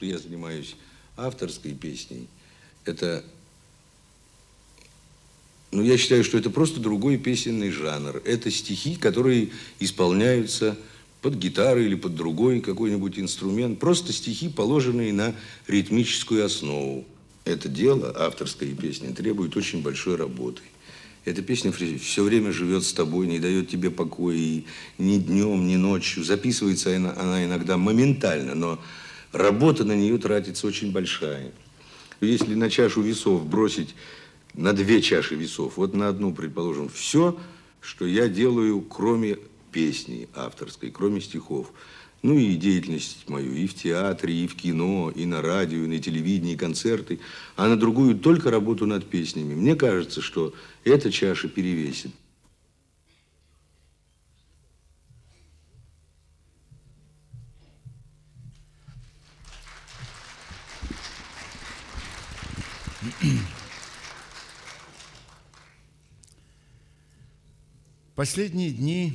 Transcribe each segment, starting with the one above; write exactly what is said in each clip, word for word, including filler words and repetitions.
что я занимаюсь авторской песней, это, ну, я считаю, что это просто другой песенный жанр. Это стихи, которые исполняются под гитару или под другой какой-нибудь инструмент. Просто стихи, положенные на ритмическую основу. Это дело, авторская песня, требует очень большой работы. Эта песня все время живет с тобой, не дает тебе покоя и ни днем, ни ночью. Записывается она, она иногда моментально, но работа на нее тратится очень большая. Если на чашу весов бросить, на две чаши весов, вот на одну, предположим, все, что я делаю, кроме песни авторской, кроме стихов, ну и деятельность мою и в театре, и в кино, и на радио, и на телевидении, и концерты, а на другую только работу над песнями. Мне кажется, что эта чаша перевесит. Последние дни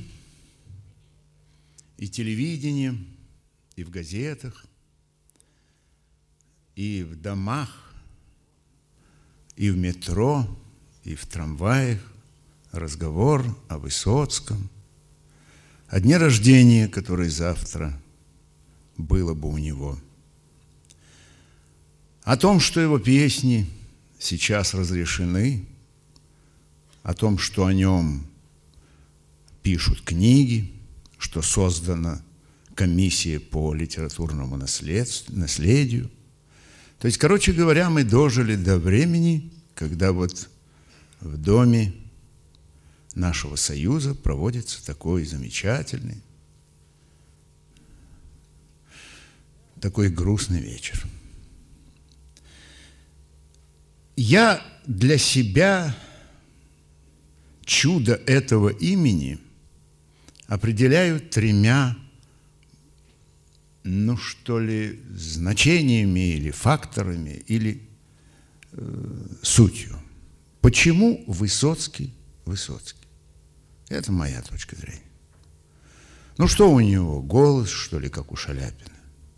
и телевидение, и в газетах, и в домах, и в метро, и в трамваях разговор о Высоцком, о дне рождения, который завтра было бы у него, о том, что его песни сейчас разрешены, о том, что о нем пишут книги, что создана комиссия по литературному наследию. То есть, короче говоря, мы дожили до времени, когда вот в доме нашего союза проводится такой замечательный, такой грустный вечер. Я для себя чудо этого имени определяю тремя, ну что ли, значениями или факторами, или э, сутью. Почему Высоцкий Высоцкий? Это моя точка зрения. Ну что у него, голос, что ли, как у Шаляпина?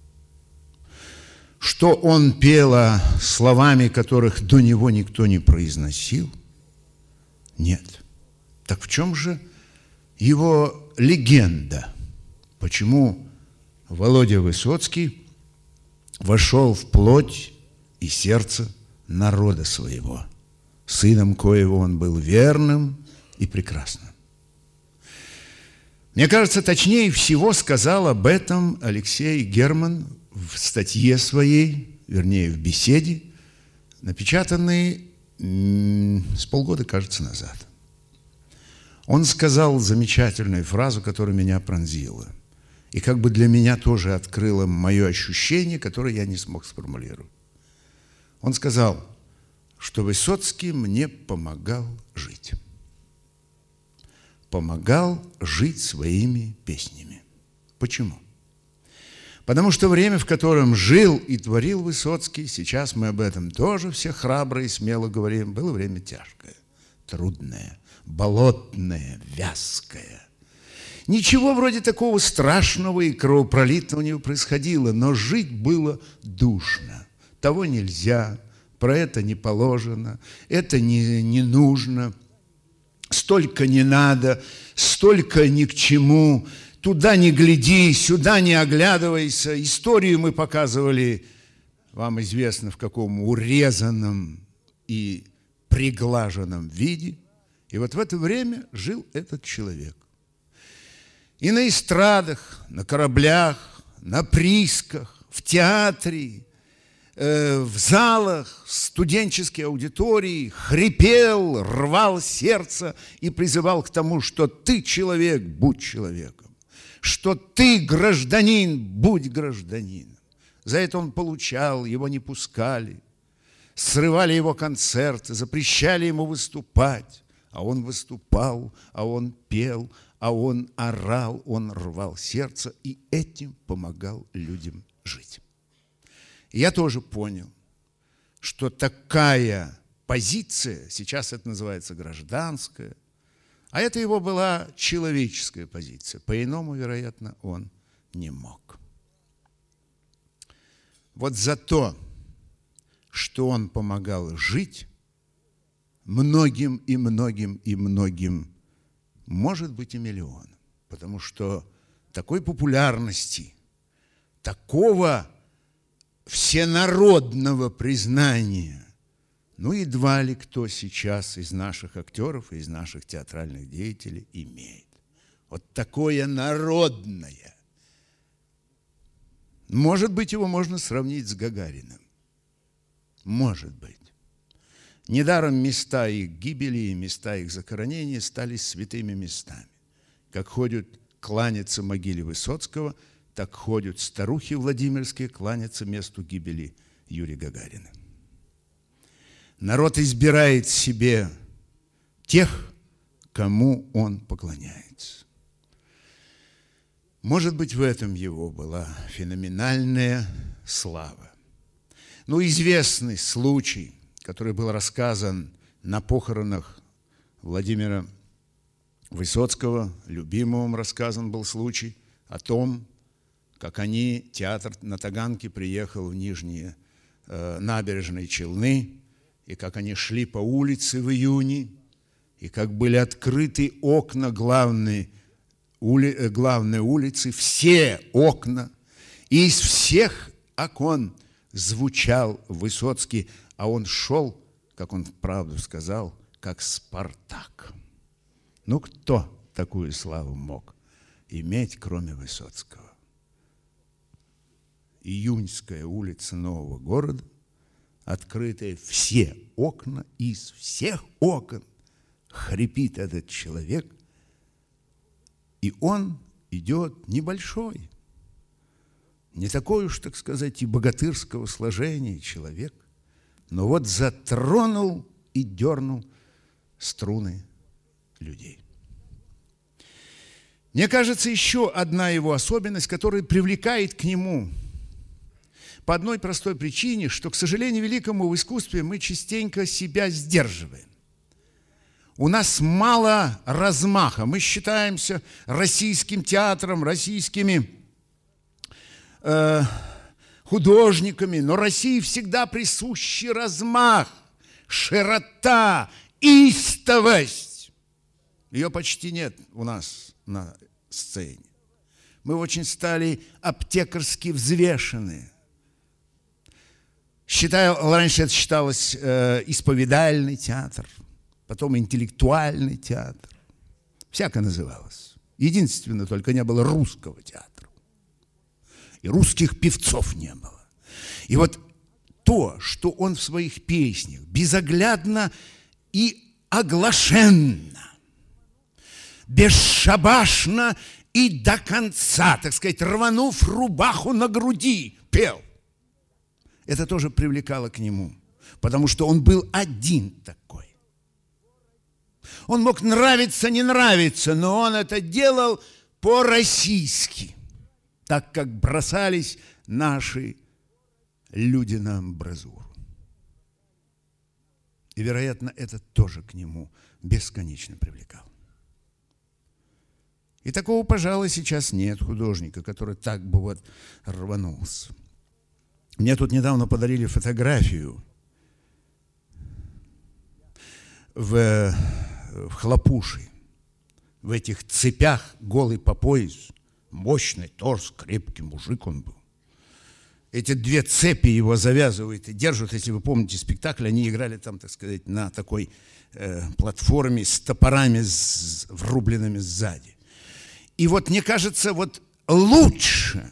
Что он пел словами, которых до него никто не произносил? Нет. Так в чем же его легенда? Почему Володя Высоцкий вошел в плоть и сердце народа своего, сыном коего он был верным и прекрасным? Мне кажется, точнее всего сказал об этом Алексей Герман в статье своей, вернее, в беседе, напечатанной с полгода, кажется, назад. Он сказал замечательную фразу, которая меня пронзила. И как бы для меня тоже открыла мое ощущение, которое я не смог сформулировать. Он сказал, что Высоцкий мне помогал жить. Помогал жить своими песнями. Почему? Потому что время, в котором жил и творил Высоцкий, сейчас мы об этом тоже все храбро и смело говорим, было время тяжкое, трудное, болотное, вязкое. Ничего вроде такого страшного и кровопролитного не происходило, но жить было душно. Того нельзя, про это не положено, это не, не нужно, столько не надо, столько ни к чему, туда не гляди, сюда не оглядывайся. Историю мы показывали, вам известно, в каком урезанном и приглаженном виде. И вот в это время жил этот человек. И на эстрадах, на кораблях, на приисках, в театре, э, в залах, студенческой аудитории хрипел, рвал сердце и призывал к тому, что ты человек, будь человеком, что ты гражданин, будь гражданином. За это он получал, его не пускали, срывали его концерты, запрещали ему выступать. А он выступал, а он пел, а он орал, он рвал сердце и этим помогал людям жить. И я тоже понял, что такая позиция, сейчас это называется гражданская, а это его была человеческая позиция. По-иному, вероятно, он не мог. вот за то, что он помогал жить многим и многим и многим, может быть, и миллионам. Потому что такой популярности, такого всенародного признания, ну, едва ли кто сейчас из наших актеров и из наших театральных деятелей имеет. Вот такое народное. Может быть, его можно сравнить с Гагариным. Может быть. Недаром места их гибели и места их захоронения стали святыми местами. Как ходят кланяться могиле Высоцкого, так ходят старухи владимирские кланяться месту гибели Юрия Гагарина. Народ избирает себе тех, кому он поклоняется. Может быть, в этом его была феноменальная слава. Ну, известный случай, который был рассказан на похоронах Владимира Высоцкого, любимым рассказан был случай о том, как они, театр на Таганке приехал в Нижние э, набережные Челны, и как они шли по улице в июне, и как были открыты окна главной, ули, главной улицы, все окна, и из всех окон звучал Высоцкий, а он шел, как он правду сказал, как Спартак. Ну, кто такую славу мог иметь, кроме Высоцкого? Июньская улица Нового города, открытые все окна, из всех окон хрипит этот человек, и он идет небольшой, не такой уж, так сказать, и богатырского сложения человек, но вот затронул и дернул струны людей. Мне кажется, еще одна его особенность, которая привлекает к нему по одной простой причине, что, к сожалению великому, в искусстве мы частенько себя сдерживаем. У нас мало размаха. Мы считаемся российским театром, российскими э, художниками, но России всегда присущий размах, широта, истовость. Ее почти нет у нас на сцене. Мы очень стали аптекарски взвешены. Считаю, раньше это считалось э, исповедальный театр, потом интеллектуальный театр. Всяко называлось. Единственное, только не было русского театра. И русских певцов не было. И вот то, что он в своих песнях безоглядно и оглашенно, бесшабашно и до конца, так сказать, рванув рубаху на груди, пел. Это тоже привлекало к нему, потому что он был один такой. Он мог нравиться, не нравиться, но он это делал по-российски, так как бросались наши люди на амбразуру. И, вероятно, это тоже к нему бесконечно привлекало. И такого, пожалуй, сейчас нет художника, который так бы вот рванулся. Мне тут недавно подарили фотографию в, в Хлопуши, в этих цепях, голый по пояс, мощный торс, крепкий мужик он был. Эти две цепи его завязывают и держат, если вы помните спектакль, они играли там, так сказать, на такой э, платформе с топорами с, врубленными сзади. И вот, мне кажется, вот лучше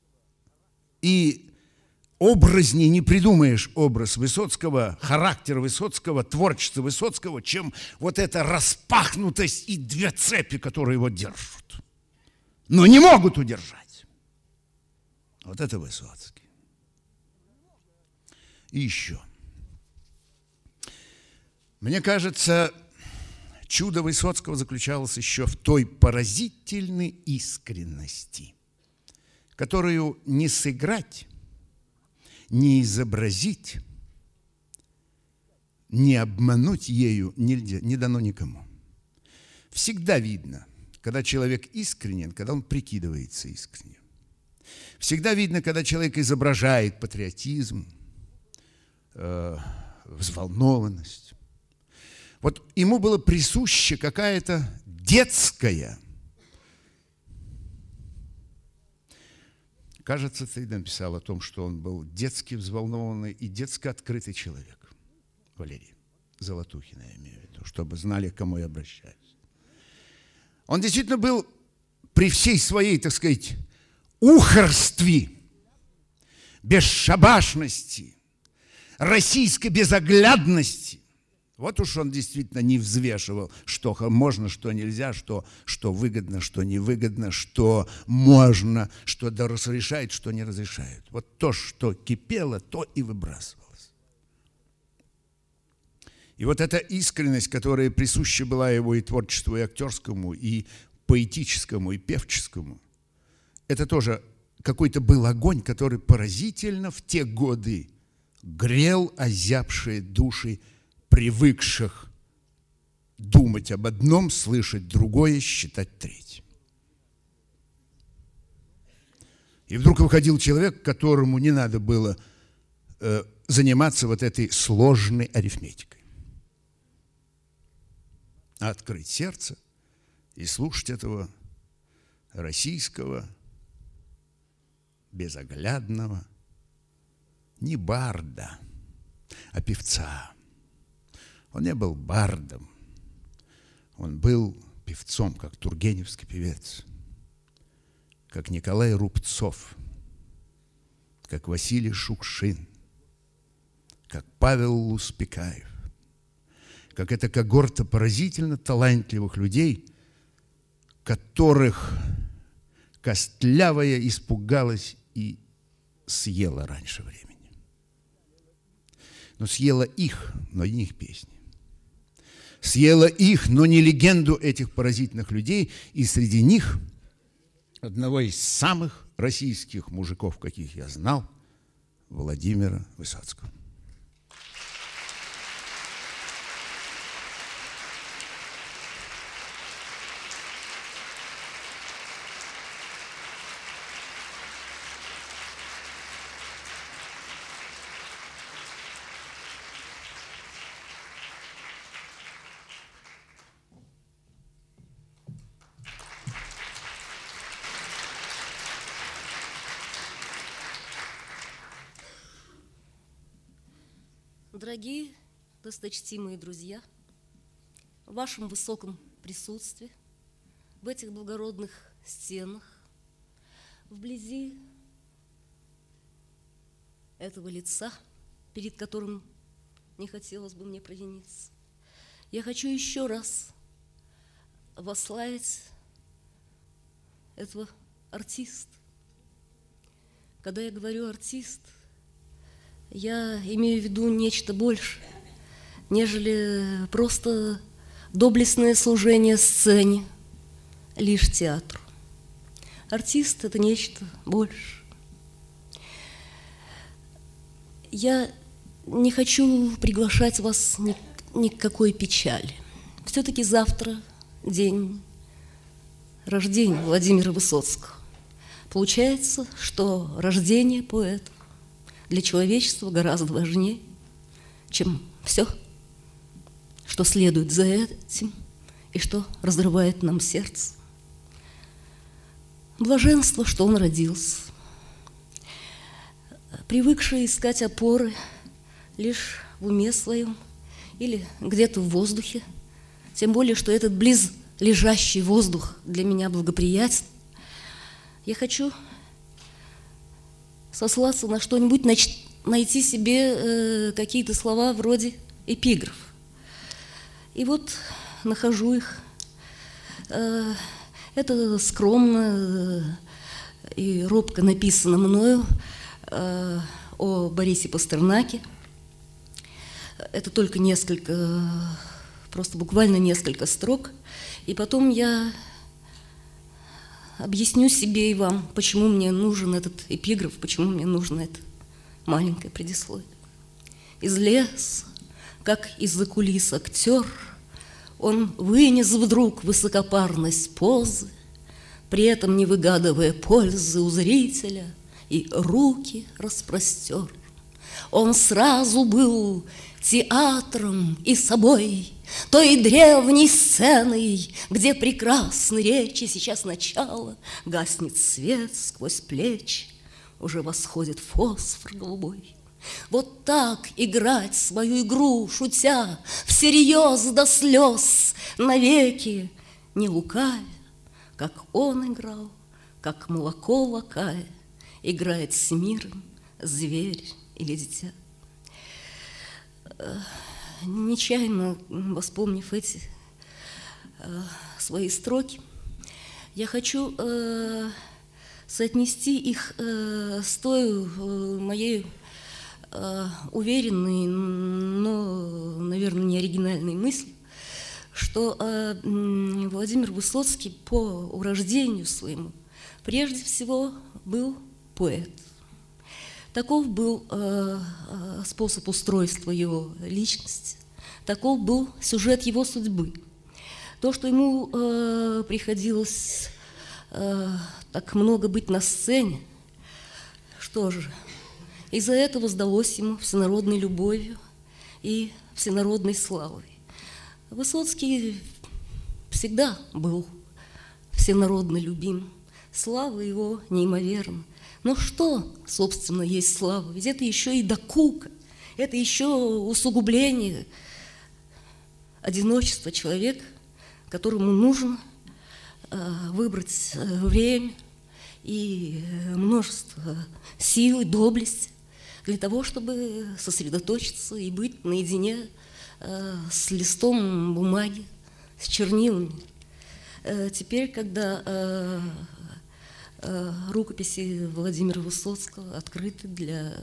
и образнее не придумаешь образ Высоцкого, характер Высоцкого, творчество Высоцкого, чем вот эта распахнутость и две цепи, которые его держат. Но не могут удержать. Вот это Высоцкий. И еще. Мне кажется, чудо Высоцкого заключалось еще в той поразительной искренности, которую не сыграть, не изобразить, не обмануть ею нельзя, не дано никому. Всегда видно, когда человек искренен, когда он прикидывается искренним. Всегда видно, когда человек изображает патриотизм, э, взволнованность. Вот ему было присуща какая-то детская. Кажется, ты написал о том, что он был детски взволнованный и детски открытый человек. Валерий Золотухина, я имею в виду, чтобы знали, к кому я обращаюсь. Он действительно был при всей своей, так сказать, ухарстве, бесшабашности, российской безоглядности. Вот уж он действительно не взвешивал, что можно, что нельзя, что, что выгодно, что невыгодно, что можно, что да разрешает, что не разрешает. Вот то, что кипело, то и выбрасывалось. И вот эта искренность, которая присуща была его и творчеству, и актерскому, и поэтическому, и певческому, это тоже какой-то был огонь, который поразительно в те годы грел озябшие души, привыкших думать об одном, слышать другое, считать третье. И вдруг выходил человек, которому не надо было э, заниматься вот этой сложной арифметикой, а открыть сердце и слушать этого российского, безоглядного, не барда, а певца. Он не был бардом, он был певцом, как тургеневский певец, как Николай Рубцов, как Василий Шукшин, как Павел Луспекаев, как эта когорта поразительно талантливых людей, которых костлявая испугалась и съела раньше времени. Но съела их, но не их песни. Съела их, но не легенду этих поразительных людей, и среди них одного из самых российских мужиков, каких я знал, Владимира Высоцкого. Дорогие, досточтимые друзья, в вашем высоком присутствии, в этих благородных стенах, вблизи этого лица, перед которым не хотелось бы мне провиниться, я хочу еще раз восславить этого артиста. Когда я говорю «артист», я имею в виду нечто большее, нежели просто доблестное служение сцене, лишь театру. Артист – это нечто больше. Я не хочу приглашать вас ни, ни к какой печали. Все-таки завтра день рождения Владимира Высоцкого. Получается, что рождение поэта для человечества гораздо важнее, чем все, что следует за этим и что разрывает нам сердце. Блаженство, что он родился, привыкший искать опоры лишь в уме своем или где-то в воздухе, тем более, что этот близлежащий воздух для меня благоприятен. Я хочу сослаться на что-нибудь, найти себе э, какие-то слова вроде эпиграф. И вот нахожу их. Э, это скромно э, и робко написано мною э, о Борисе Пастернаке. Это только несколько, просто буквально несколько строк. И потом я объясню себе и вам, почему мне нужен этот эпиграф, почему мне нужно это маленькое предисловие. Из леса, как из-за кулис актер, он вынес вдруг высокопарность позы, при этом не выгадывая пользы у зрителя, и руки распростер. Он сразу был театром и собой, той древней сценой, где прекрасны речи, сейчас начало, гаснет свет сквозь плечи, уже восходит фосфор голубой. Вот так играть свою игру, шутя, всерьез до слез, навеки не лукавя, как он играл, как молоко лакая играет с миром зверь или дитя. Нечаянно вспомнив эти э, свои строки, я хочу э, соотнести их э, с той э, моей э, уверенной, но, наверное, не оригинальной мыслью, что э, Владимир Высоцкий по урождению своему прежде всего был поэт. Таков был э, способ устройства его личности, таков был сюжет его судьбы. То, что ему э, приходилось э, так много быть на сцене, что же, из-за этого сдалось ему всенародной любовью и всенародной славой. Высоцкий всегда был всенародно любим, слава его неимоверна. Но что, собственно, есть слава? Ведь это еще и докука, это еще усугубление одиночества человека, которому нужно выбрать время и множество сил и доблести для того, чтобы сосредоточиться и быть наедине с листом бумаги, с чернилами. Теперь, когда рукописи Владимира Высоцкого открыты для,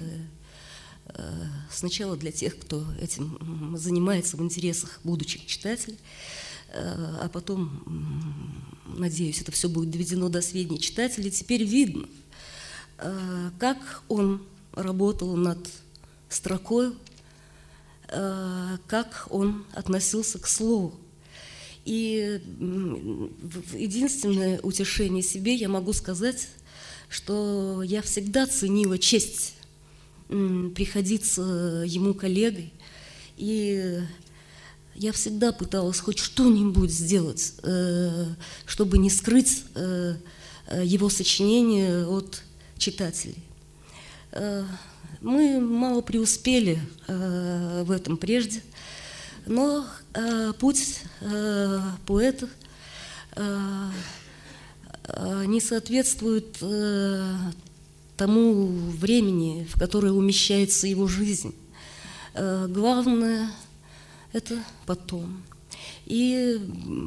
сначала для тех, кто этим занимается в интересах будущих читателей, а потом, надеюсь, это все будет доведено до сведения читателей. Теперь видно, как он работал над строкой, как он относился к слову. И единственное утешение себе я могу сказать, что я всегда ценила честь приходиться ему коллегой, и я всегда пыталась хоть что-нибудь сделать, чтобы не скрыть его сочинения от читателей. Мы мало преуспели в этом прежде, но э, путь э, поэта э, э, не соответствует э, тому времени, в которое умещается его жизнь. Э, главное – это потом. И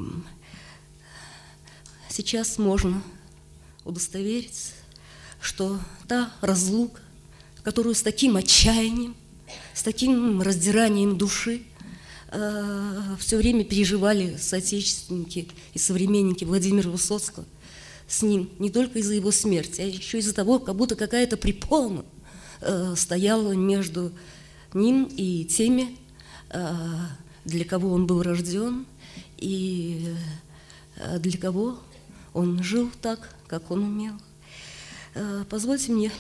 сейчас можно удостовериться, что та разлука, которую с таким отчаянием, с таким раздиранием души все время переживали соотечественники и современники Владимира Высоцкого с ним, не только из-за его смерти, а еще из-за того, как будто какая-то препона стояла между ним и теми, для кого он был рожден, и для кого он жил так, как он умел. Позвольте мне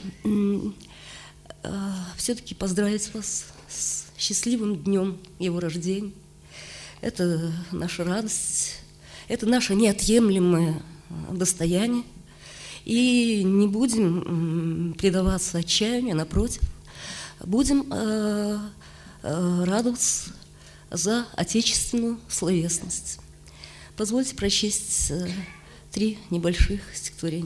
все-таки поздравить вас с счастливым днем его рождения. Это наша радость, это наше неотъемлемое достояние. И не будем предаваться отчаянию, напротив, будем э, э, радоваться за отечественную словесность. Позвольте прочесть э, три небольших стихотворения.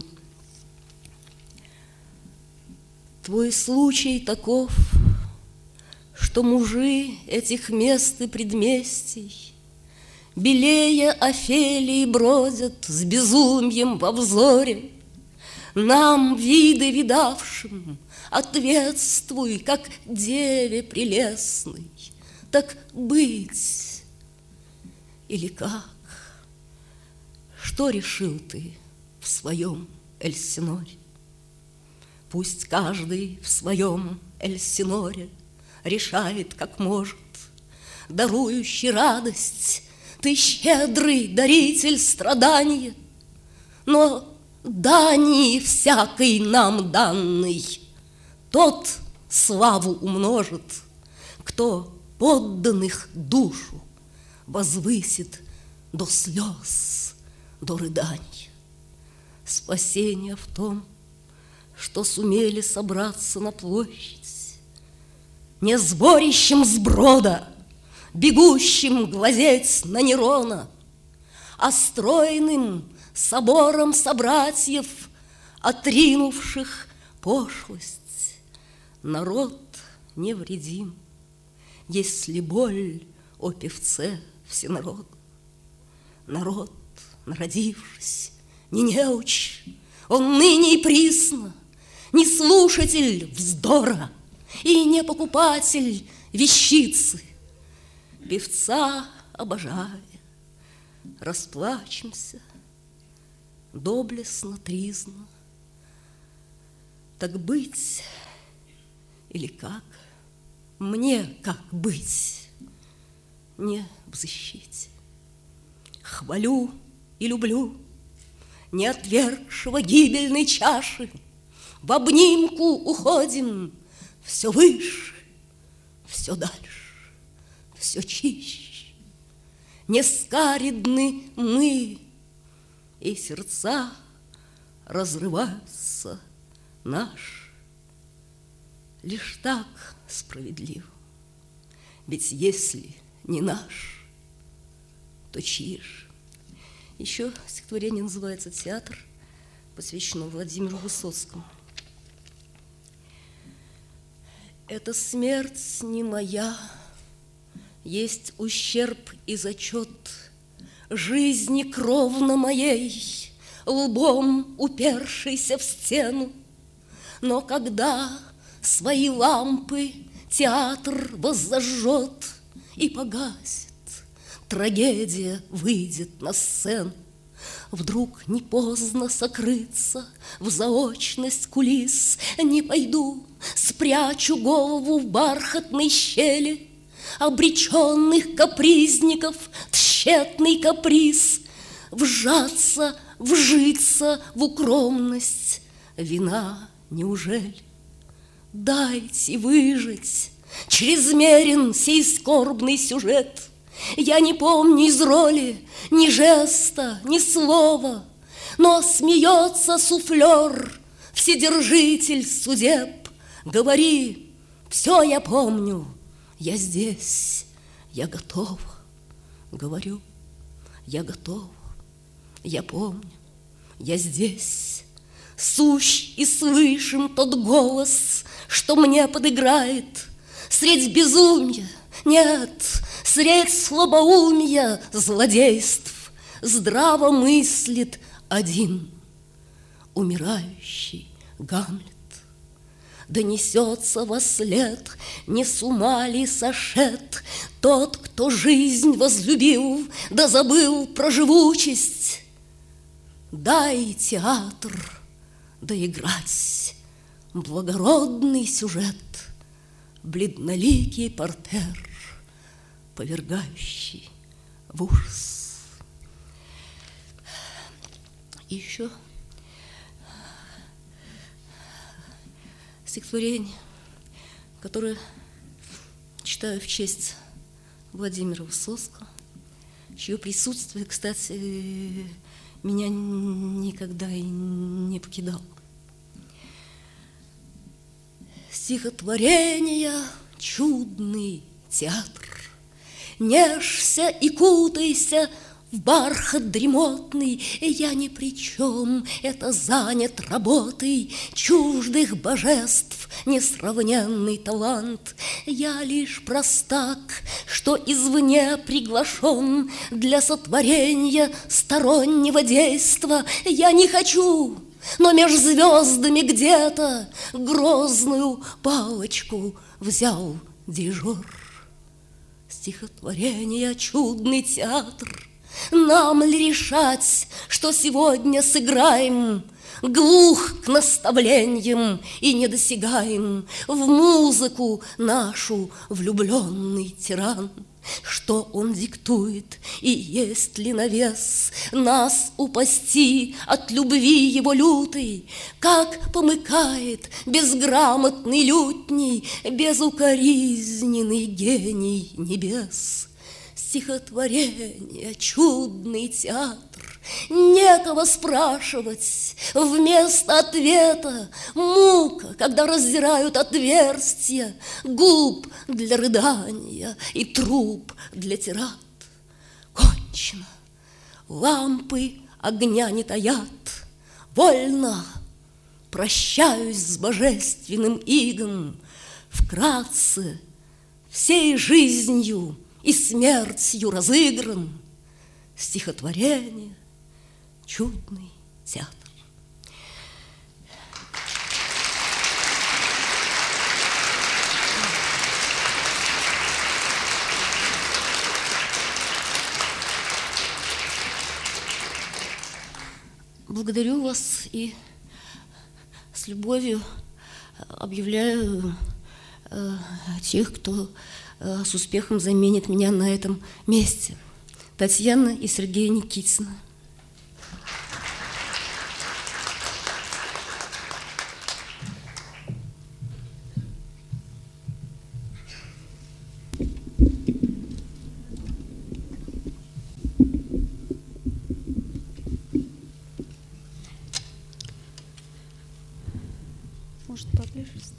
Твой случай таков, что мужи этих мест и предместий белее Офелии бродят с безумием во взоре. Нам, виды видавшим, ответствуй, как деве прелестной, так быть или как? Что решил ты в своем Эльсиноре? Пусть каждый в своем Эльсиноре решает, как может, дарующий радость, ты щедрый даритель страдания. но дани всякой нам данной тот славу умножит, кто подданных душу возвысит до слез, до рыданий. Спасение в том, что сумели собраться на площадь, не сборищем сброда, бегущим глазеть на Нерона, а стройным собором собратьев, отринувших пошлость. Народ невредим, если боль, о певце всенарод. Народ, народившись, не неуч, он ныне и присно, не слушатель вздора и не покупатель вещицы. Певца обожая, расплачемся, доблестно, тризно. Так быть или как? Мне как быть? Не взыщите. Хвалю и люблю не отвергшего гибельной чаши. В обнимку уходим все выше, все дальше, все чище. Не скаридны мы, и сердца разрываются наши. Лишь так справедливо. Ведь если не наш, то чьи же? Еще стихотворение называется «Театр», посвящено Владимиру Высоцкому. «Эта смерть не моя, есть ущерб и зачет жизни кровно моей, лбом упершейся в стену. Но когда свои лампы театр воззажжет и погасит, трагедия выйдет на сцену. Вдруг не поздно сокрыться в заочность кулис. Не пойду, спрячу голову в бархатной щели. Обреченных капризников тщетный каприз. Вжаться, вжиться в укромность вина неужели? Дайте выжить, чрезмерен сей скорбный сюжет. Я не помню из роли ни жеста, ни слова, но смеется суфлер, вседержитель судеб. Говори, все я помню, я здесь, я готова. Говорю, я готова, я помню, я здесь. Сущ и слышим тот голос, что мне подыграет. Средь безумия, нет, средь слабоумия злодейств здраво мыслит один умирающий Гамлет. Донесется вослед, не с ума ли сошед тот, кто жизнь возлюбил, да забыл про живучесть. Дай театр доиграть благородный сюжет, бледноликий портер, повергающий в ужас. И еще стихотворение, которое читаю в честь Владимира Высоцкого, чье присутствие, кстати, меня никогда и не покидало. Стихотворение — чудный театр. Нежься и кутайся в бархат дремотный. Я ни при чем, это занят работой чуждых божеств, несравненный талант. Я лишь простак, что извне приглашен для сотворения стороннего действа. Я не хочу, но меж звездами где-то грозную палочку взял дирижер. Стихотворение — чудный театр. Нам ли решать, что сегодня сыграем? Глух к наставлениям и недосягаем в музыку нашу влюбленный тиран. что он диктует, и есть ли навес нас упасти от любви его лютой, как помыкает безграмотный лютней безукоризненный гений небес. Стихотворение, чудный театр, некого спрашивать, вместо ответа мука, когда раздирают отверстия губ для рыдания и труб для тират. Кончено, лампы огня не таят, вольно прощаюсь с божественным игом, вкратце всей жизнью и смертью разыгран. Стихотворение, чудный театр. Благодарю вас и с любовью объявляю э, тех, кто э, с успехом заменит меня на этом месте. Татьяна и Сергей Никитины. Может, поближе встать?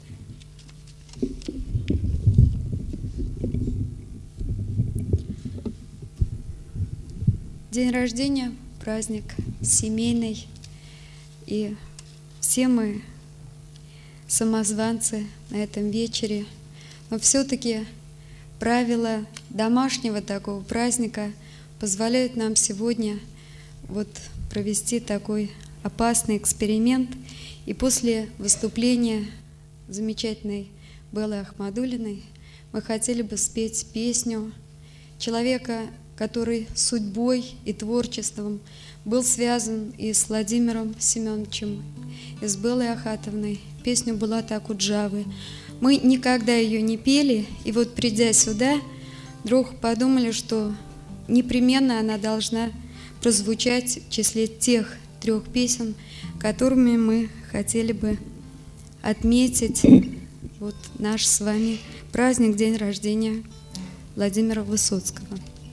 День рождения, праздник семейный, и все мы самозванцы на этом вечере, но все-таки правила домашнего такого праздника позволяют нам сегодня вот провести такой опасный эксперимент, и после выступления замечательной Беллы Ахмадуллиной мы хотели бы спеть песню человека, который судьбой и творчеством был связан и с Владимиром Семеновичем, и с Беллой Ахатовной. Песню «Булата Акуджавы». Мы никогда ее не пели, и вот придя сюда, вдруг подумали, что непременно она должна прозвучать в числе тех трех песен, которыми мы хотели бы отметить вот наш с вами праздник, день рождения Владимира Высоцкого.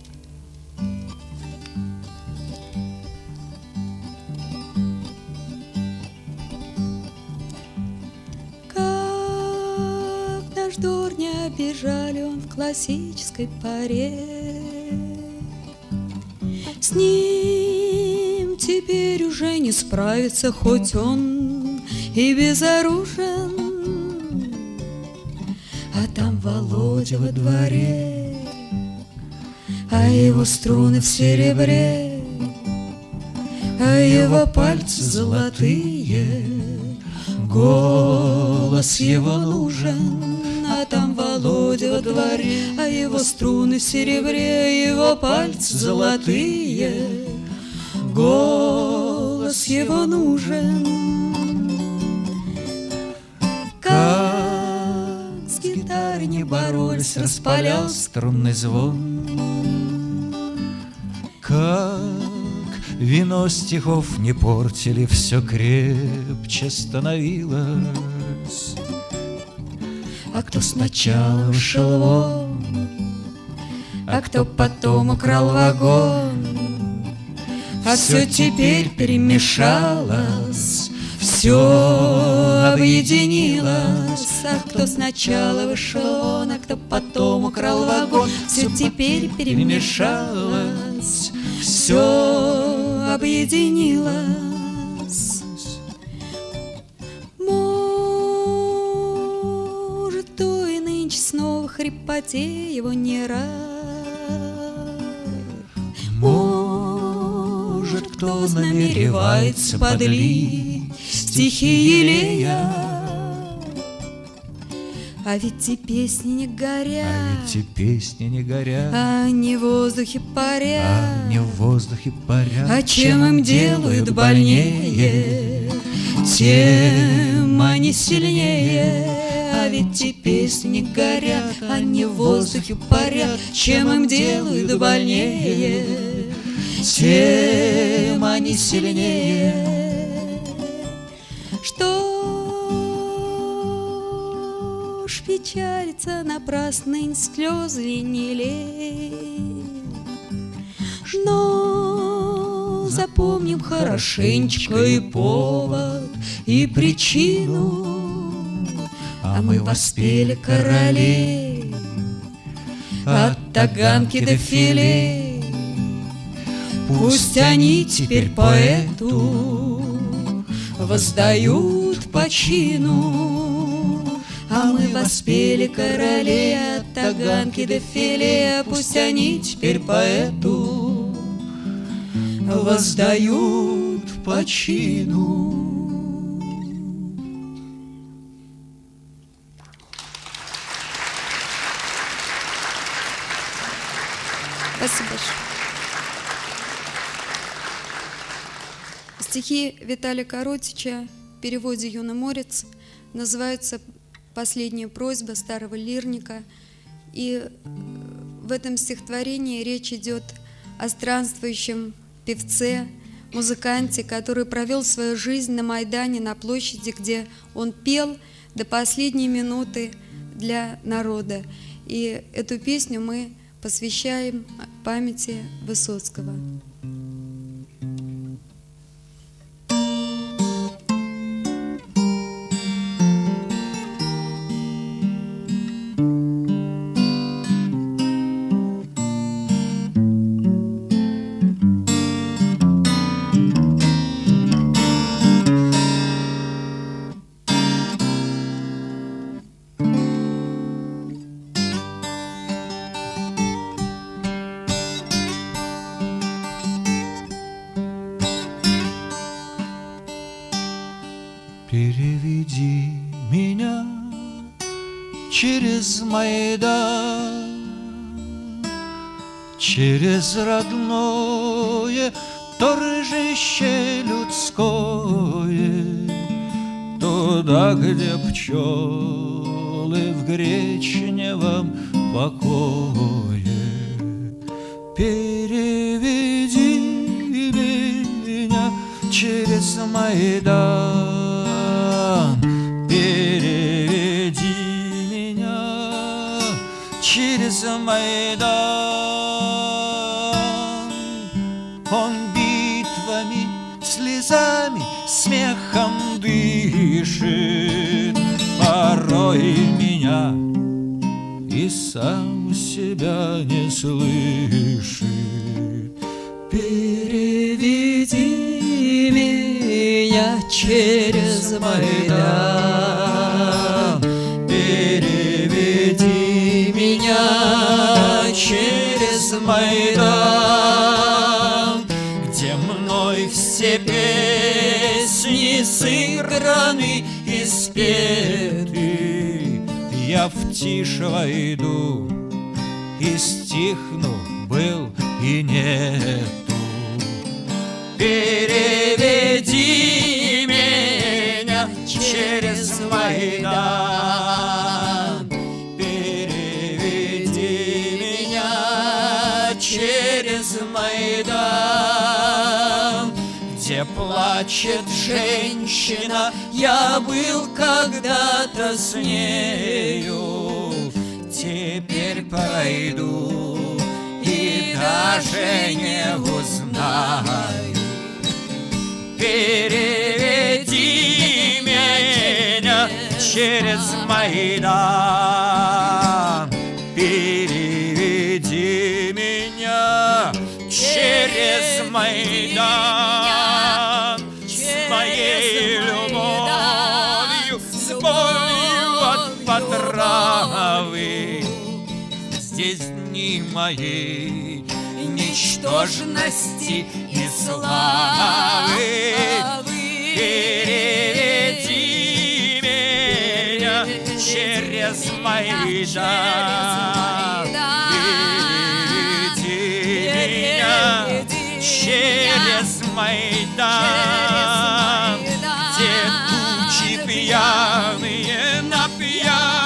Как наш дор не обижали он в классической паре, с ним теперь уже не справится, хоть он и безоружен. А там Володя во дворе, а его струны в серебре, а его пальцы золотые, голос его нужен. А там Володя во дворе, а его струны в серебре, его пальцы золотые, голос его нужен. Как с гитарой не боролись, распалял струнный звон, как вино стихов не портили, все крепче становилось. А кто сначала вышел вон, а кто потом украл вагон, а все теперь перемешалось, все объединилось. А кто сначала вышел вон, а кто потом украл вагон, все теперь перемешалось, все объединилось. Может, то и нынче снова хрипоте его не рад. Может, кто намеревается подлить стихи елея. А ведь те песни не горят, А ведь те песни не горят, а не в воздухе парят, а не в воздухе парят. А чем им делают больнее, тем они сильнее. А ведь те песни горят, они в воздухе парят. Чем им делают больнее, тем они сильнее. Что ж печалиться напрасно, слезы не лей. Но запомним хорошенечко и повод, и причину. А мы воспели королей от Таганки до Филей. Пусть они теперь поэту воздают почину. А мы воспели королей от Таганки до Филей. Пусть они теперь поэту воздают почину. Спасибо большое. Стихи Виталия Коротича в переводе Юна Морец называются «Последняя просьба старого лирника». И в этом стихотворении речь идет о странствующем певце, музыканте, который провел свою жизнь на Майдане, на площади, где он пел до последней минуты для народа. И эту песню мы посвящаем памяти Высоцкого. Переведи меня через Майдан, через родное торжище людское, туда, где пчелы в гречневом покое. Переведи меня через Майдан, переведи меня через Майдан. Он битвами, слезами, смехом дышит, порой меня и сам себя не слышит. Переведи меня через Майдан, переведи меня через Майдан, где мной все песни сыграны и спеты. Я в тишь войду и стихну, был и нету. Переведи меня через Майдан, переведи меня через Майдан, где плачет женщина, я был когда-то с нею, теперь пройду и даже не узнаю. Переведи меня через Майдан, переведи меня через Майдан, с моей любовью, с болью от потравы. Здесь дни моей ничтожности и славы. Переведи меня через Майдан, переведи меня через Майдан, где тучи пьяные на пьян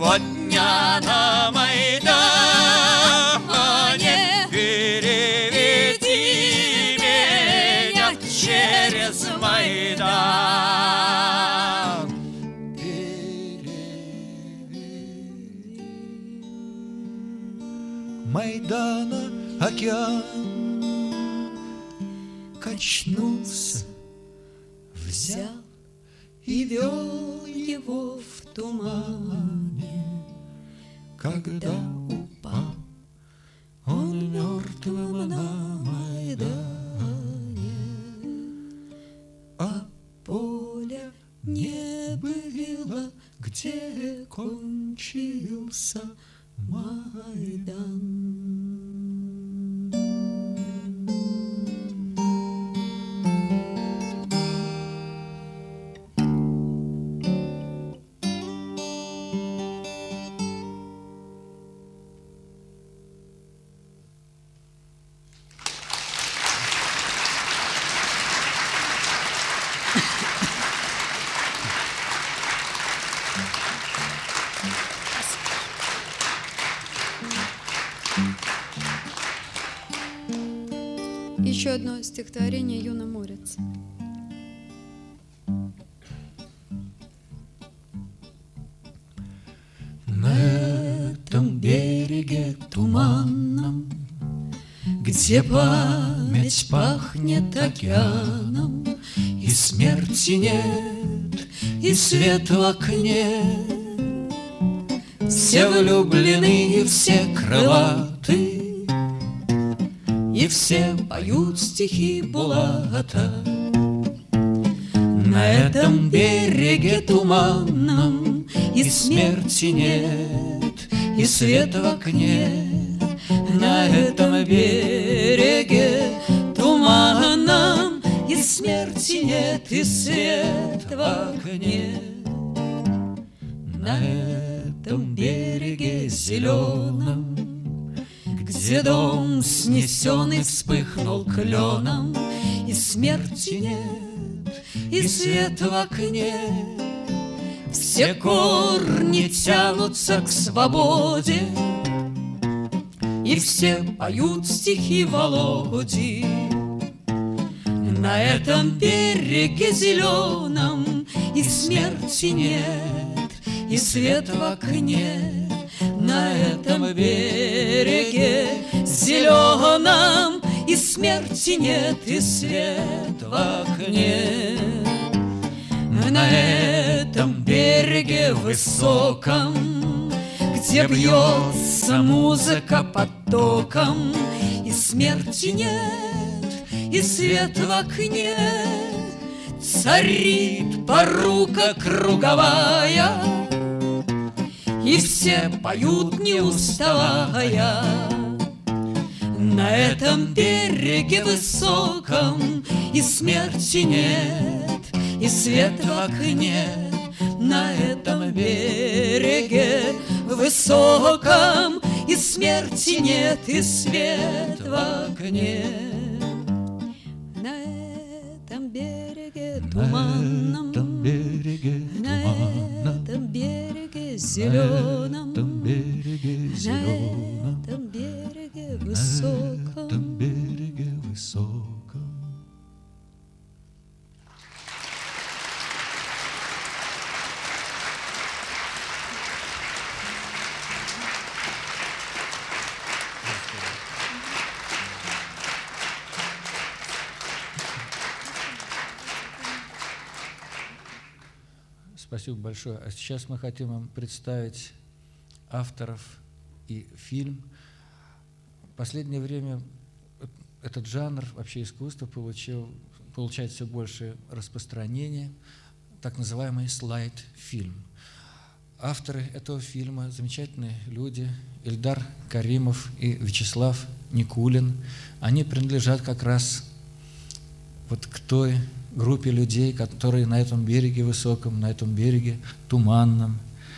дня на Майдане. Переведи меня через Майдан. Переведи. Майдана океан качнулся, взял и вел его в тумане. Когда упал он мертвым на Майдане, а поля не было, где кончился Майдан. Еще одно стихотворение Юна Морец. На этом береге туманном, где память пахнет океаном, и смерти нет, и свет в окне, все влюблены и все крылаты, и все поют стихи Булата. На этом береге туманном и смерти нет, и свет в окне. На этом береге туманном и смерти нет, и свет в окне. На этом береге зеленом, где дом снесенный вспыхнул кленом, и смерти нет, и свет в окне. Все корни тянутся к свободе, и все поют стихи Володи. На этом береге зеленом и смерти нет, и свет в окне. На этом береге зеленом и смерти нет, и свет в окне. На этом береге высоком, где бьется музыка потоком, и смерти нет, и свет в окне. Царит порука круговая, и все поют, не уставая. На этом береге высоком и смерти нет, и свет в окне. На этом береге высоком и смерти нет, и свет в окне. На этом береге туманном, на этом береге зеленом, на этом береге высоком. Спасибо большое. А сейчас мы хотим вам представить авторов и фильм. В последнее время этот жанр вообще искусства получил, получает все больше распространения, так называемый слайд-фильм. Авторы этого фильма – замечательные люди Ильдар Каримов и Вячеслав Никулин. Они принадлежат как раз вот к той группе людей, которые на этом береге высоком, на этом береге туманном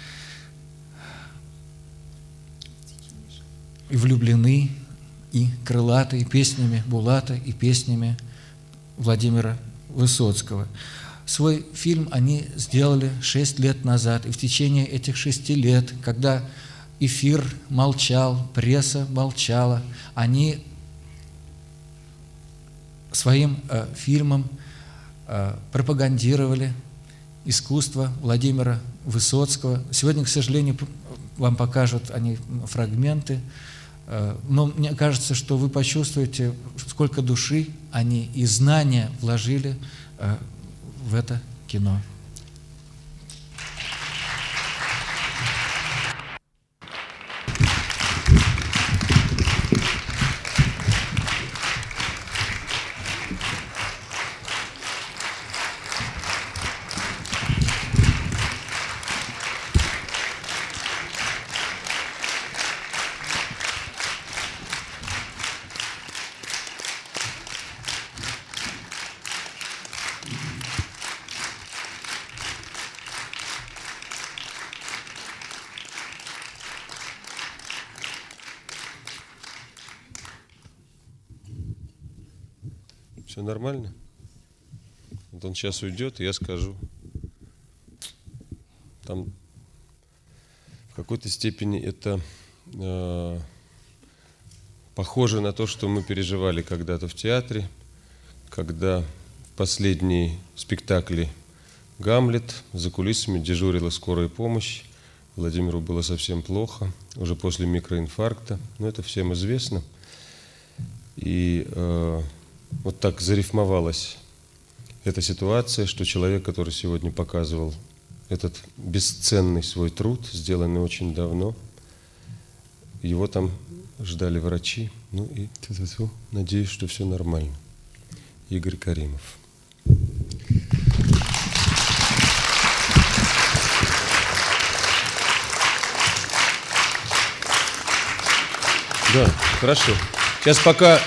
и влюблены, и крылаты, и песнями Булата, и песнями Владимира Высоцкого. свой фильм они сделали шесть лет назад. И в течение этих шести лет, когда эфир молчал, пресса молчала, они своим э, фильмом э, пропагандировали искусство Владимира Высоцкого. Сегодня, к сожалению, вам покажут они фрагменты, э, но мне кажется, что вы почувствуете, сколько души они и знания вложили э, в это кино. Все нормально? Вот он сейчас уйдет, и я скажу. Там в какой-то степени это э, похоже на то, что мы переживали когда-то в театре, когда в последние спектакли «Гамлет» за кулисами дежурила скорая помощь. Владимиру было совсем плохо, уже после микроинфаркта, но это всем известно. И э, вот так зарифмовалась эта ситуация, что человек, который сегодня показывал этот бесценный свой труд, сделанный очень давно, его там ждали врачи. Ну и надеюсь, что все нормально. Игорь Каримов. Да, хорошо. Сейчас пока...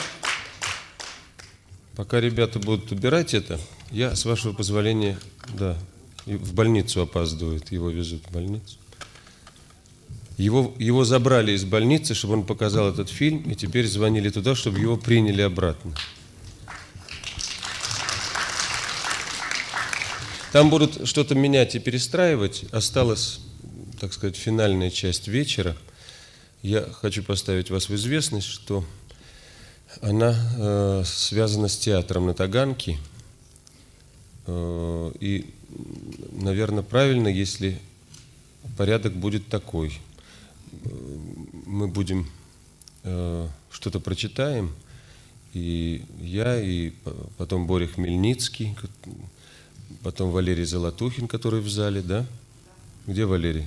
Пока ребята будут убирать это, я, с вашего позволения, да, в больницу опаздывает, его везут в больницу. Его, его забрали из больницы, чтобы он показал этот фильм, и теперь звонили туда, чтобы его приняли обратно. Там будут что-то менять и перестраивать. Осталась, так сказать, финальная часть вечера. Я хочу поставить вас в известность, что она э, связана с театром на Таганке. Э, и, наверное, правильно, если порядок будет такой. Мы будем э, что-то прочитаем, и я, и потом Боря Хмельницкий, потом Валерий Золотухин, который в зале, да? Где Валерий?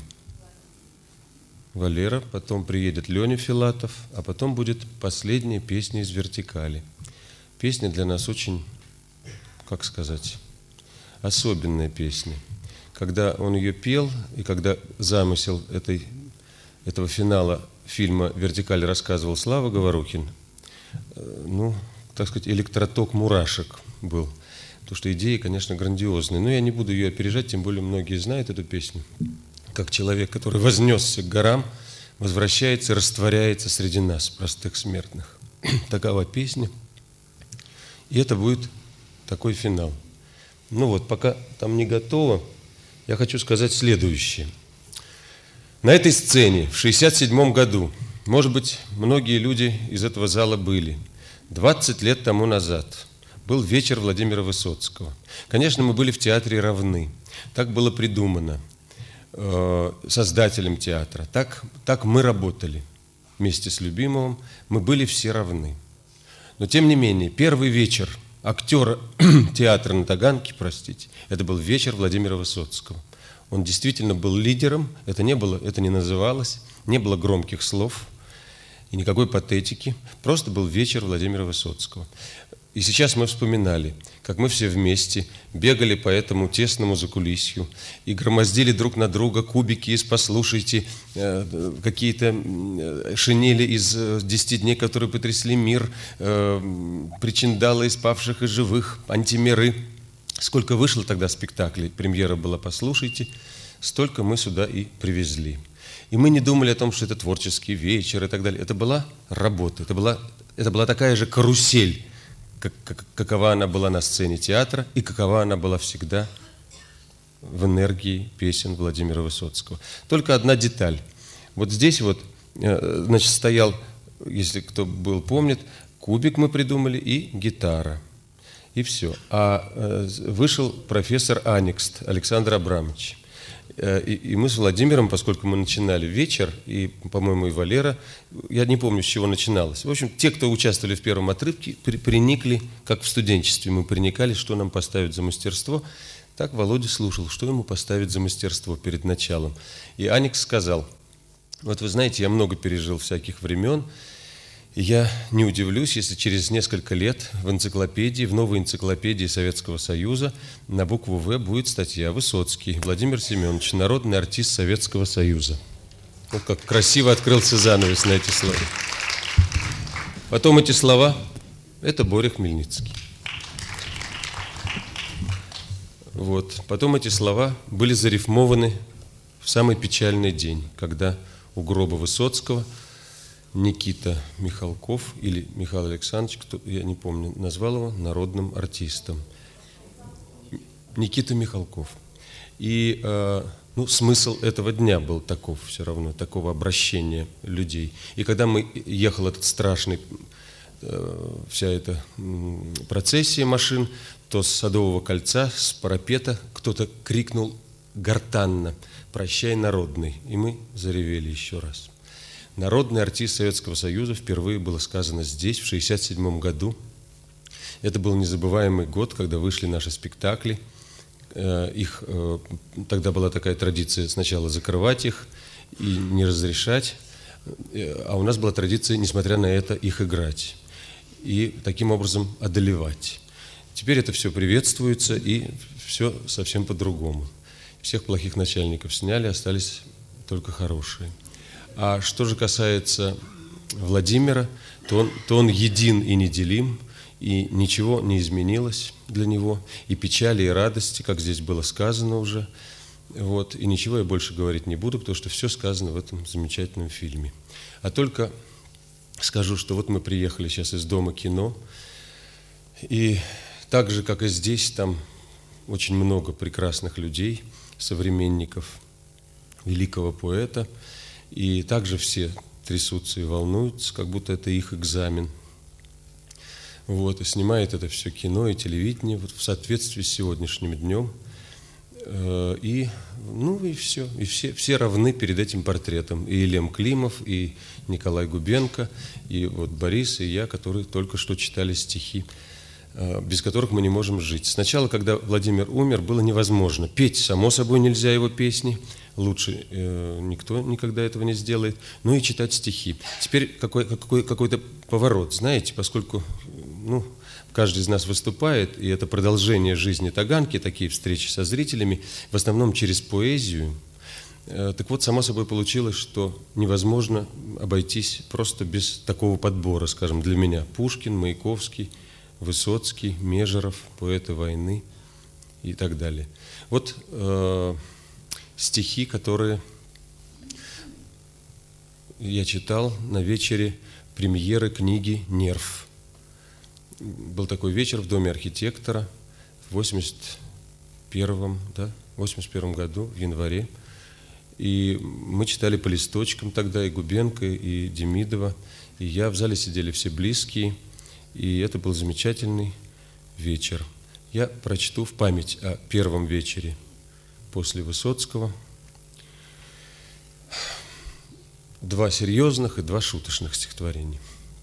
Валера, потом приедет Леня Филатов, а потом будет последняя песня из «Вертикали». Песня для нас очень, как сказать, особенная песня. Когда он ее пел, и когда замысел этой, этого финала фильма «Вертикаль» рассказывал Слава Говорухин, ну, так сказать, электроток мурашек был. Потому что идея, конечно, грандиозная. Но я не буду ее опережать, тем более многие знают эту песню. Как человек, который вознесся к горам, возвращается и растворяется среди нас, простых смертных. Такова песня. И это будет такой финал. Ну вот, пока там не готово, я хочу сказать следующее. На этой сцене в шестьдесят седьмом году, может быть, многие люди из этого зала были, двадцать лет тому назад был вечер Владимира Высоцкого. Конечно, мы были в театре равны. Так было придумано создателем театра. Так, так мы работали вместе с Любимовым. Мы были все равны. Но, тем не менее, первый вечер актера театра на Таганке, простите, это был вечер Владимира Высоцкого. Он действительно был лидером. Это не было, это не называлось, не было громких слов и никакой патетики. Просто был вечер Владимира Высоцкого. И сейчас мы вспоминали, как мы все вместе бегали по этому тесному закулисью и громоздили друг на друга кубики из «Послушайте», э, какие-то шинели из «Десяти дней, которые потрясли мир», э, причиндалы из «Павших и живых», антимиры. Сколько вышло тогда спектаклей, премьера была «Послушайте», столько мы сюда и привезли. И мы не думали о том, что это творческий вечер и так далее. Это была работа, это была, это была такая же карусель, Как, как, какова она была на сцене театра и какова она была всегда в энергии песен Владимира Высоцкого. Только одна деталь. Вот здесь вот, значит, стоял, если кто был, помнит, кубик мы придумали и гитара. И все. А вышел профессор Аникст Александр Абрамович. И, и мы с Владимиром, поскольку мы начинали вечер, и, по-моему, и Валера, я не помню, с чего начиналось. В общем, те, кто участвовали в первом отрывке, при, приникли, как в студенчестве мы приникали, что нам поставить за мастерство. Так Володя слушал, что ему поставить за мастерство перед началом. И Аникс сказал: вот вы знаете, я много пережил всяких времен, и я не удивлюсь, если через несколько лет в энциклопедии, в новой энциклопедии Советского Союза на букву «В» будет статья: Высоцкий Владимир Семенович, народный артист Советского Союза. Вот как красиво открылся занавес на эти слова. Потом эти слова – это Боря Хмельницкий. Вот. Потом эти слова были зарифмованы в самый печальный день, когда у гроба Высоцкого Никита Михалков или Михаил Александрович, кто, я не помню, назвал его народным артистом. Никита Михалков. И э, ну, смысл этого дня был таков все равно, такого обращения людей. И когда мы ехал этот страшный, э, вся эта э, процессия машин, то с Садового кольца, с парапета кто-то крикнул гортанно: «Прощай, народный!» И мы заревели еще раз. Народный артист Советского Союза впервые было сказано здесь, в шестьдесят седьмом году. Это был незабываемый год, когда вышли наши спектакли. Их, тогда была такая традиция сначала закрывать их и не разрешать, а у нас была традиция, несмотря на это, их играть и таким образом одолевать. Теперь это все приветствуется, и все совсем по-другому. Всех плохих начальников сняли, остались только хорошие. А что же касается Владимира, то он, то он един и неделим, и ничего не изменилось для него, и печали, и радости, как здесь было сказано уже. Вот. И ничего я больше говорить не буду, потому что все сказано в этом замечательном фильме. А только скажу, что вот мы приехали сейчас из Дома кино, и так же, как и здесь, там очень много прекрасных людей, современников великого поэта, и также все трясутся и волнуются, как будто это их экзамен. Вот, и снимает это все кино и телевидение вот в соответствии с сегодняшним днем. И, ну и все, и все, все равны перед этим портретом. И Елем Климов, и Николай Губенко, и вот Борис, и я, которые только что читали стихи, без которых мы не можем жить. Сначала, когда Владимир умер, было невозможно. Петь, само собой, нельзя его песни. Лучше э, никто никогда этого не сделает. Ну и читать стихи. Теперь какой, какой, какой-то поворот, знаете, поскольку ну, каждый из нас выступает, и это продолжение жизни Таганки, такие встречи со зрителями, в основном через поэзию. Э, так вот, само собой получилось, что невозможно обойтись просто без такого подбора, скажем, для меня. Пушкин, Маяковский, Высоцкий, Межеров, поэты войны и так далее. Вот э, стихи, которые я читал на вечере премьеры книги «Нерв». Был такой вечер в Доме архитектора в восемьдесят первом, да, восемьдесят первом году, в январе. И мы читали по листочкам тогда и Губенко, и Демидова, и я. В зале сидели все близкие. И это был замечательный вечер. Я прочту в память о первом вечере после Высоцкого два серьезных и два шуточных стихотворения.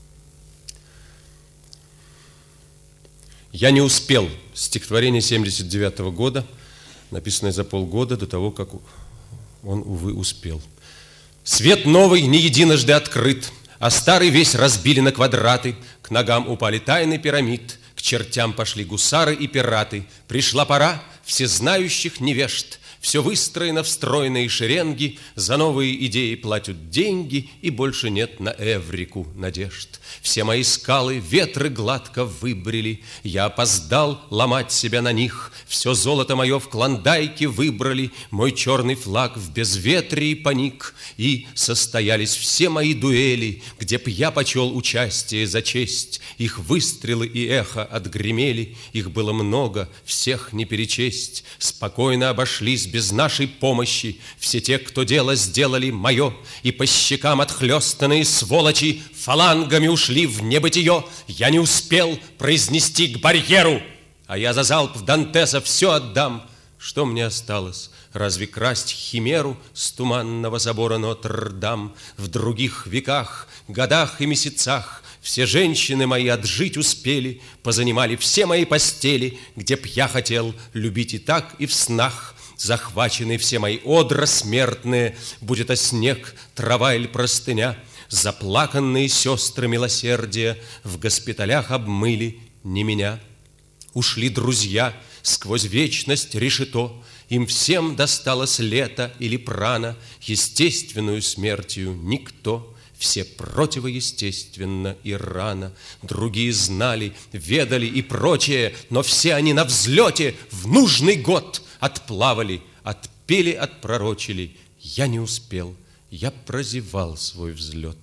«Я не успел» – стихотворение семьдесят девятого года, написанное за полгода до того, как он, увы, успел. «Свет новый не единожды открыт, а старый весь разбили на квадраты, к ногам упали тайны пирамид, к чертям пошли гусары и пираты. Пришла пора всезнающих невежд, Все выстроено в стройные шеренги, за новые идеи платят деньги, и больше нет на Эврику надежд. Все мои скалы ветры гладко выбрили, я опоздал ломать себя на них. Все золото мое в Клондайке выбрали, мой черный флаг в безветрии поник. И состоялись все мои дуэли, где б я почел участие за честь. Их выстрелы и эхо отгремели, их было много, всех не перечесть. Спокойно обошлись без нашей помощи все те, кто дело сделали мое, и по щекам отхлестанные сволочи фалангами ушли в небытие. Я не успел произнести к барьеру, а я за залп в Дантеса все отдам. Что мне осталось? Разве красть химеру с туманного собора Нотр-Дам? В других веках, годах и месяцах все женщины мои отжить успели, позанимали все мои постели, где б я хотел любить и так, и в снах. Захвачены все мои одра смертные, будь это снег, трава или простыня. Заплаканные сестры милосердия в госпиталях обмыли не меня. Ушли друзья сквозь вечность решето, им всем досталось лето или прана, естественную смертью никто. Все противоестественно и рано, другие знали, ведали и прочее, но все они на взлете в нужный год отплавали, отпели, отпророчили. Я не успел, я прозевал свой взлет.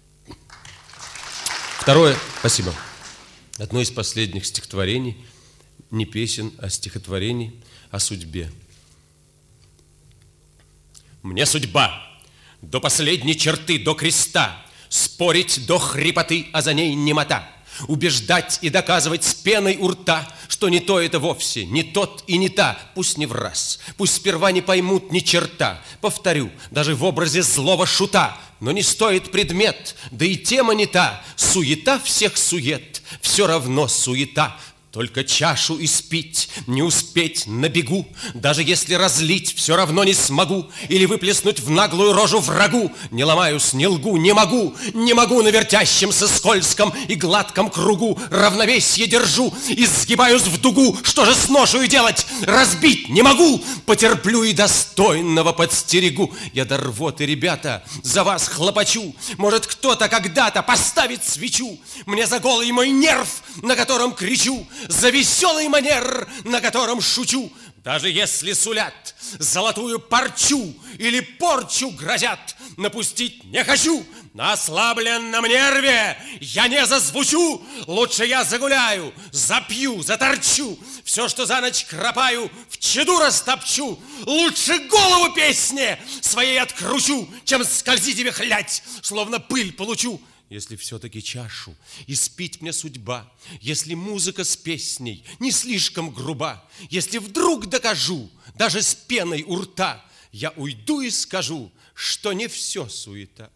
Второе, спасибо. Одно из последних стихотворений, не песен, а стихотворений о судьбе. Мне судьба до последней черты, до креста, спорить до хрипоты, а за ней немота, убеждать и доказывать с пеной у рта, что не то это вовсе, не тот и не та. Пусть не враз, пусть сперва не поймут ни черта. Повторю, даже в образе злого шута, но не стоит предмет, да и тема не та. Суета всех сует, все равно суета. Только чашу испить, не успеть на бегу, даже если разлить, все равно не смогу, или выплеснуть в наглую рожу врагу. Не ломаюсь, не лгу, не могу, не могу на вертящемся скользком и гладком кругу. Равновесие держу и сгибаюсь в дугу. Что же с ношею делать? Разбить не могу. Потерплю и достойного подстерегу. Я до рвоты, ребята, за вас хлопочу. Может, кто-то когда-то поставит свечу мне за голый мой нерв, на котором кричу, за веселый манер, на котором шучу. Даже если сулят золотую парчу или порчу грозят, напустить не хочу. На ослабленном нерве я не зазвучу. Лучше я загуляю, запью, заторчу. Все, что за ночь кропаю, в чаду растопчу. Лучше голову песне своей откручу, чем скользить и вихлять, словно пыль получу. Если все-таки чашу испить мне судьба, если музыка с песней не слишком груба, если вдруг докажу, даже с пеной у рта, я уйду и скажу, что не все суета.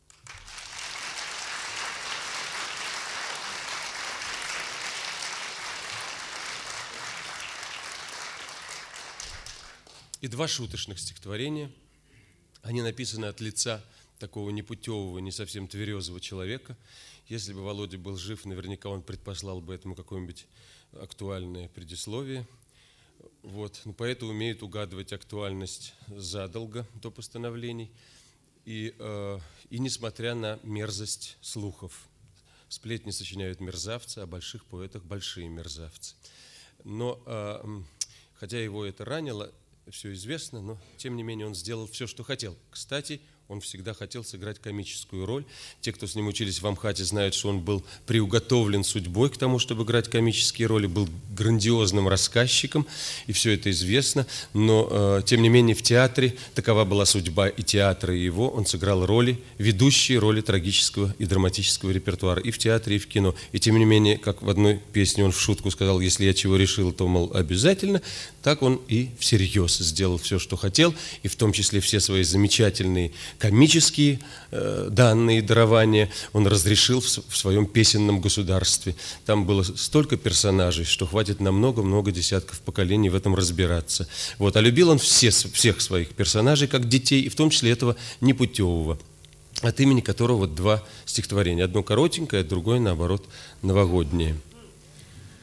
И два шуточных стихотворения. Они написаны от лица такого непутевого, не совсем тверезого человека. Если бы Володя был жив, наверняка он предпослал бы этому какое-нибудь актуальное предисловие. Вот. Но поэты умеют угадывать актуальность задолго до постановлений. И, э, и несмотря на мерзость слухов. Сплетни сочиняют мерзавцы, а больших поэтах большие мерзавцы. Но, э, хотя его это ранило, все известно, но тем не менее он сделал все, что хотел. Кстати, он всегда хотел сыграть комическую роль. Те, кто с ним учились в Амхате, знают, что он был приуготовлен судьбой к тому, чтобы играть комические роли, был грандиозным рассказчиком, и все это известно. Но, э, тем не менее, в театре такова была судьба и театра, и его. Он сыграл роли, ведущие роли трагического и драматического репертуара и в театре, и в кино. И тем не менее, как в одной песне он в шутку сказал, если я чего решил, то, мол, обязательно, так он и всерьез сделал все, что хотел, и в том числе все свои замечательные комические э, данные дарования он разрешил в, в своем песенном государстве. Там было столько персонажей, что хватит на много-много десятков поколений в этом разбираться. Вот. А любил он все, всех своих персонажей, как детей, и в том числе этого непутевого, от имени которого вот два стихотворения. Одно коротенькое, а другое, наоборот, новогоднее.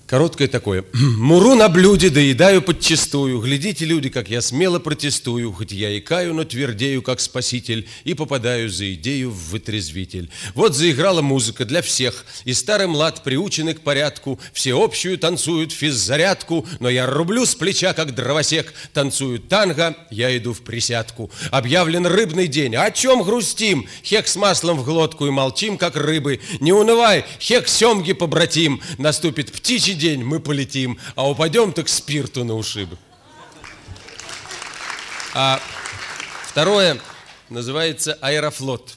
Короткое такое. Муру на блюде, доедаю подчистую. Глядите, люди, как я смело протестую. Хоть я и каю, но твердею, как спаситель, и попадаю за идею в вытрезвитель. Вот заиграла музыка для всех, и старый млад приучены к порядку. Все общую танцуют физзарядку, но я рублю с плеча, как дровосек. Танцуют танго, я иду в присядку. Объявлен рыбный день, о чем грустим? Хек с маслом в глотку и молчим, как рыбы. Не унывай, хек семги побратим. Наступит птичий день, мы полетим, а упадем так спирту на ушибы. А второе называется «Аэрофлот».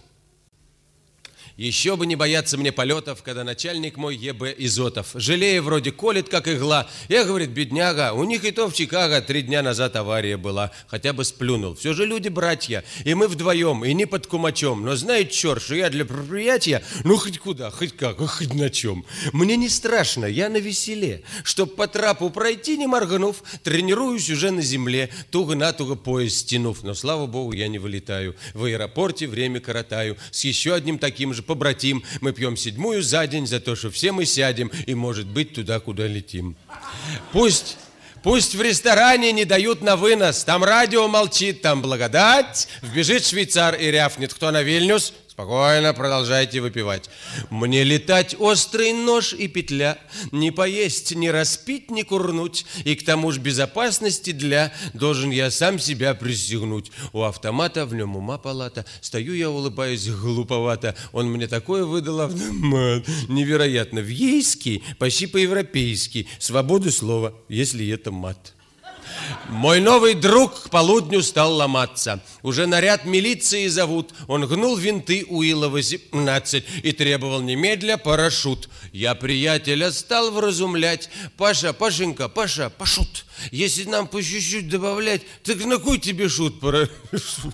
Еще бы не бояться мне полетов, когда начальник мой Е Б Изотов. Жалея вроде колет, как игла. Я, говорит, бедняга, у них и то в Чикаго три дня назад авария была. Хотя бы сплюнул. Все же люди-братья, и мы вдвоем, и не под кумачом. Но знает черт, что я для предприятия, ну хоть куда, хоть как, хоть на чем. Мне не страшно, я на веселе. Чтоб по трапу пройти, не моргнув, тренируюсь уже на земле, туго-натуго пояс стянув. Но, слава богу, я не вылетаю. В аэропорте время коротаю. С еще одним таким же побратим. Мы пьем седьмую за день за то, что все мы сядем и, может быть, туда, куда летим. Пусть, пусть в ресторане не дают на вынос. Там радио молчит, там благодать. Вбежит швейцар и рявкнет: кто на Вильнюс? Спокойно продолжайте выпивать. Мне летать острый нож и петля, не поесть, не распить, не курнуть, и к тому же безопасности для должен я сам себя пристегнуть. У автомата, в нем ума палата, стою я, улыбаюсь глуповато, он мне такое выдал автомат, невероятно, вейский, почти по-европейски, свободу слова, если это мат. Мой новый друг к полудню стал ломаться. Уже наряд милиции зовут. Он гнул винты Уилла восемнадцать и требовал немедля парашют. Я приятеля стал вразумлять. Паша, Пашенька, Паша, пашут. Если нам по чуть-чуть добавлять, так на кой тебе шут парашют?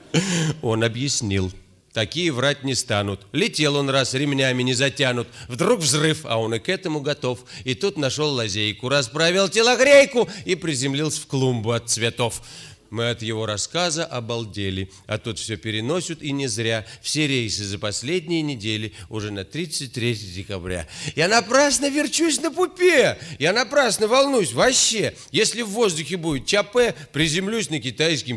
Он объяснил. Такие врать не станут. Летел он раз, ремнями не затянут. Вдруг взрыв, а он и к этому готов. И тут нашел лазейку, расправил телогрейку и приземлился в клумбу от цветов. Мы от его рассказа обалдели. А тут все переносят, и не зря. Все рейсы за последние недели уже на тридцать третье декабря. Я напрасно верчусь на пупе. Я напрасно волнуюсь. Вообще, если в воздухе будет ЧП, приземлюсь на китайском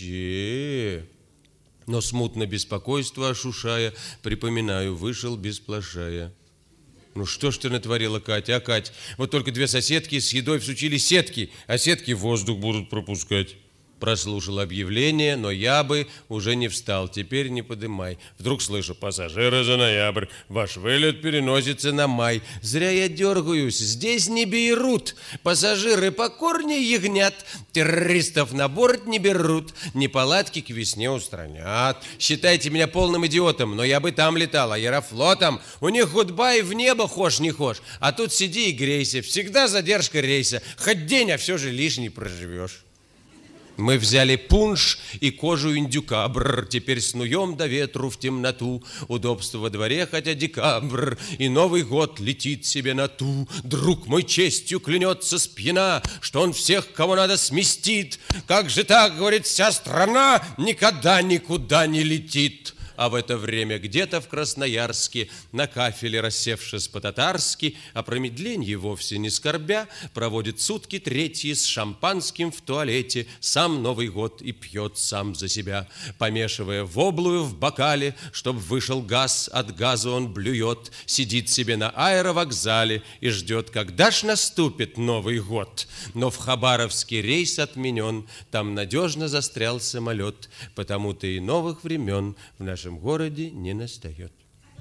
плаще. Но смутно беспокойство ошушая, припоминаю, вышел без плашая. Ну что ж ты натворила, Катя, а, Кать? Вот только две соседки с едой всучили сетки, а сетки воздух будут пропускать. Прослушал объявление, но я бы уже не встал, теперь не подымай. Вдруг слышу: пассажиры за ноябрь, ваш вылет переносится на май. Зря я дергаюсь, здесь не Бейрут. Пассажиры покорнее ягнят, террористов на борт не берут, неполадки к весне устранят. Считайте меня полным идиотом, но я бы там летал, аэрофлотом. У них гудбай в небо хошь не хошь, а тут сиди и грейся, всегда задержка рейса. Хоть день, а все же лишний проживешь. Мы взяли пунш и кожу индюка, бррр, теперь снуем до ветру в темноту. Удобство во дворе, хотя декабрь, и Новый год летит себе на ту. Друг мой честью клянется спьяна, что он всех, кого надо, сместит. Как же так, говорит, вся страна никогда никуда не летит. А в это время где-то в Красноярске, на кафеле рассевшись по-татарски, о промедлении вовсе не скорбя, проводит сутки третьи с шампанским в туалете, сам Новый год и пьет сам за себя. Помешивая воблую в бокале, чтоб вышел газ, от газа он блюет, сидит себе на аэровокзале и ждет, когда ж наступит Новый год. Но в Хабаровский рейс отменен, там надежно застрял самолет, потому-то и новых времен в нашем В городе не настает.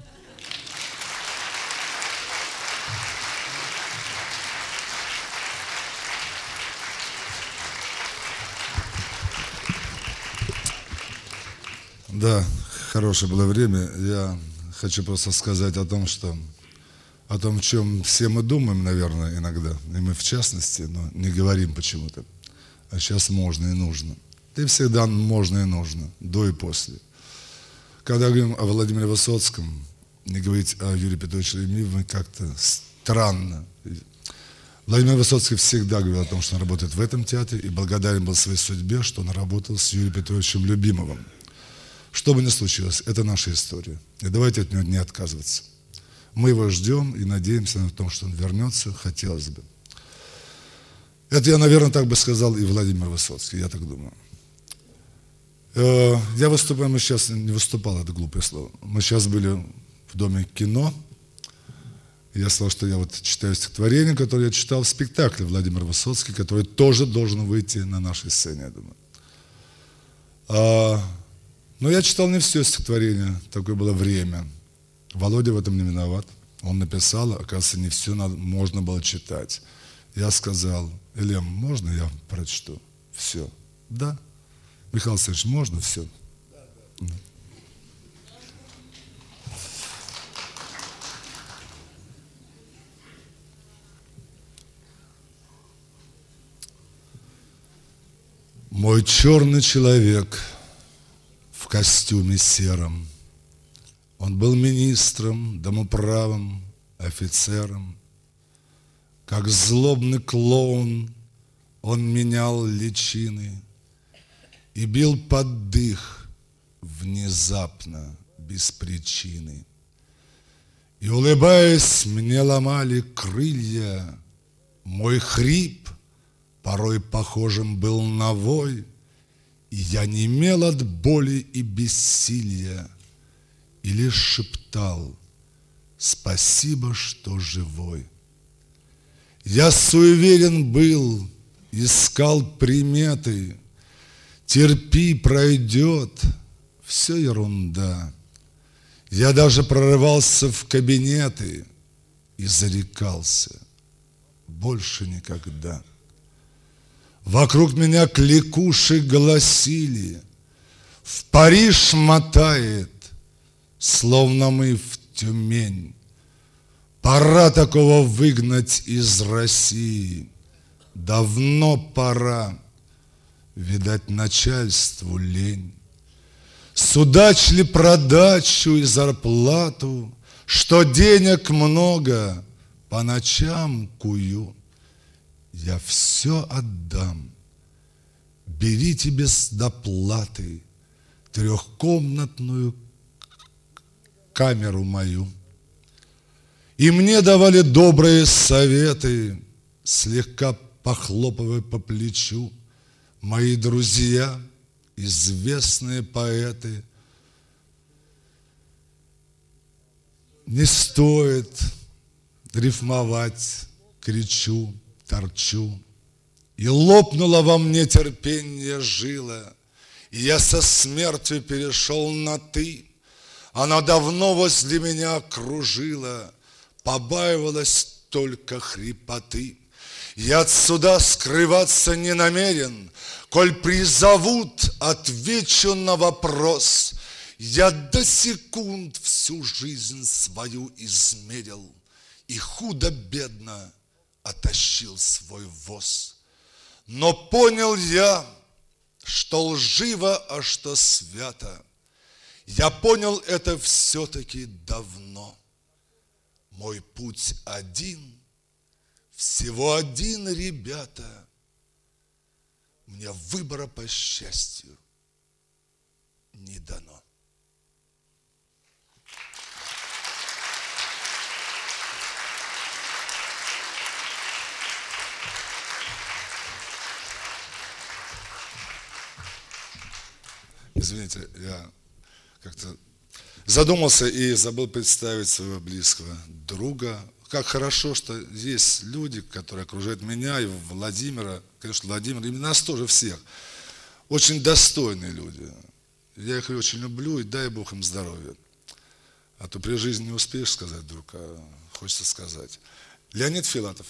Да, хорошее было время. Я хочу просто сказать о том, что о том, в чем все мы думаем, наверное, иногда, и мы в частности, но не говорим почему-то. А сейчас можно и нужно. И всегда можно и нужно, до и после. Когда говорим о Владимире Высоцком, не говорить о Юрии Петровиче Ремниеве как-то странно. Владимир Высоцкий всегда говорил о том, что он работает в этом театре, и благодарен был своей судьбе, что он работал с Юрием Петровичем Любимовым. Что бы ни случилось, это наша история. И давайте от нее не отказываться. Мы его ждем и надеемся на то, что он вернется, хотелось бы. Это я, наверное, так бы сказал и Владимир Высоцкий, я так думаю. Я выступаю, мы сейчас не выступал, это глупое слово. Мы сейчас были в Доме кино. Я сказал, что я вот читаю стихотворение, которое я читал в спектакле Владимир Высоцкий, который тоже должен выйти на нашей сцене, я думаю. А, но я читал не все стихотворение, такое было время. Володя в этом не виноват. Он написал, оказывается, не все надо, можно было читать. Я сказал: Илья, можно я прочту? Все. Да. Михаил Александрович, можно все? Да, да. Мой черный человек в костюме сером, он был министром, домоправом, офицером. Как злобный клоун он менял личины и бил под дых внезапно, без причины. И, улыбаясь, мне ломали крылья, мой хрип порой похожим был на вой, и я немел от боли и бессилия, и лишь шептал: спасибо, что живой. Я суеверен был, искал приметы, терпи, пройдет, все ерунда. Я даже прорывался в кабинеты и зарекался: больше никогда. Вокруг меня кликуши голосили: в Париж мотает, словно мы в Тюмень. Пора такого выгнать из России. Давно пора, видать, начальству лень. Судачили продачу и зарплату, что денег много, по ночам кую. Я все отдам, берите без доплаты трехкомнатную камеру мою. И мне давали добрые советы, слегка похлопывая по плечу, мои друзья, известные поэты. Не стоит рифмовать, кричу, торчу. И лопнуло во мне терпение жила, и я со смертью перешел на «ты». Она давно возле меня окружила, побаивалась только хрипоты. Я отсюда скрываться не намерен, коль призовут, отвечу на вопрос. Я до секунд всю жизнь свою измерил и худо-бедно оттащил свой воз. Но понял я, что лживо, а что свято. Я понял это все-таки давно. Мой путь один, всего один, ребята. Мне выбора, по счастью, не дано. Извините, я как-то задумался и забыл представить своего близкого друга. Как хорошо, что есть люди, которые окружают меня и Владимира. Конечно, Владимир, и нас тоже всех. Очень достойные люди. Я их очень люблю, и дай Бог им здоровья. А то при жизни не успеешь сказать вдруг, а хочется сказать. Леонид Филатов.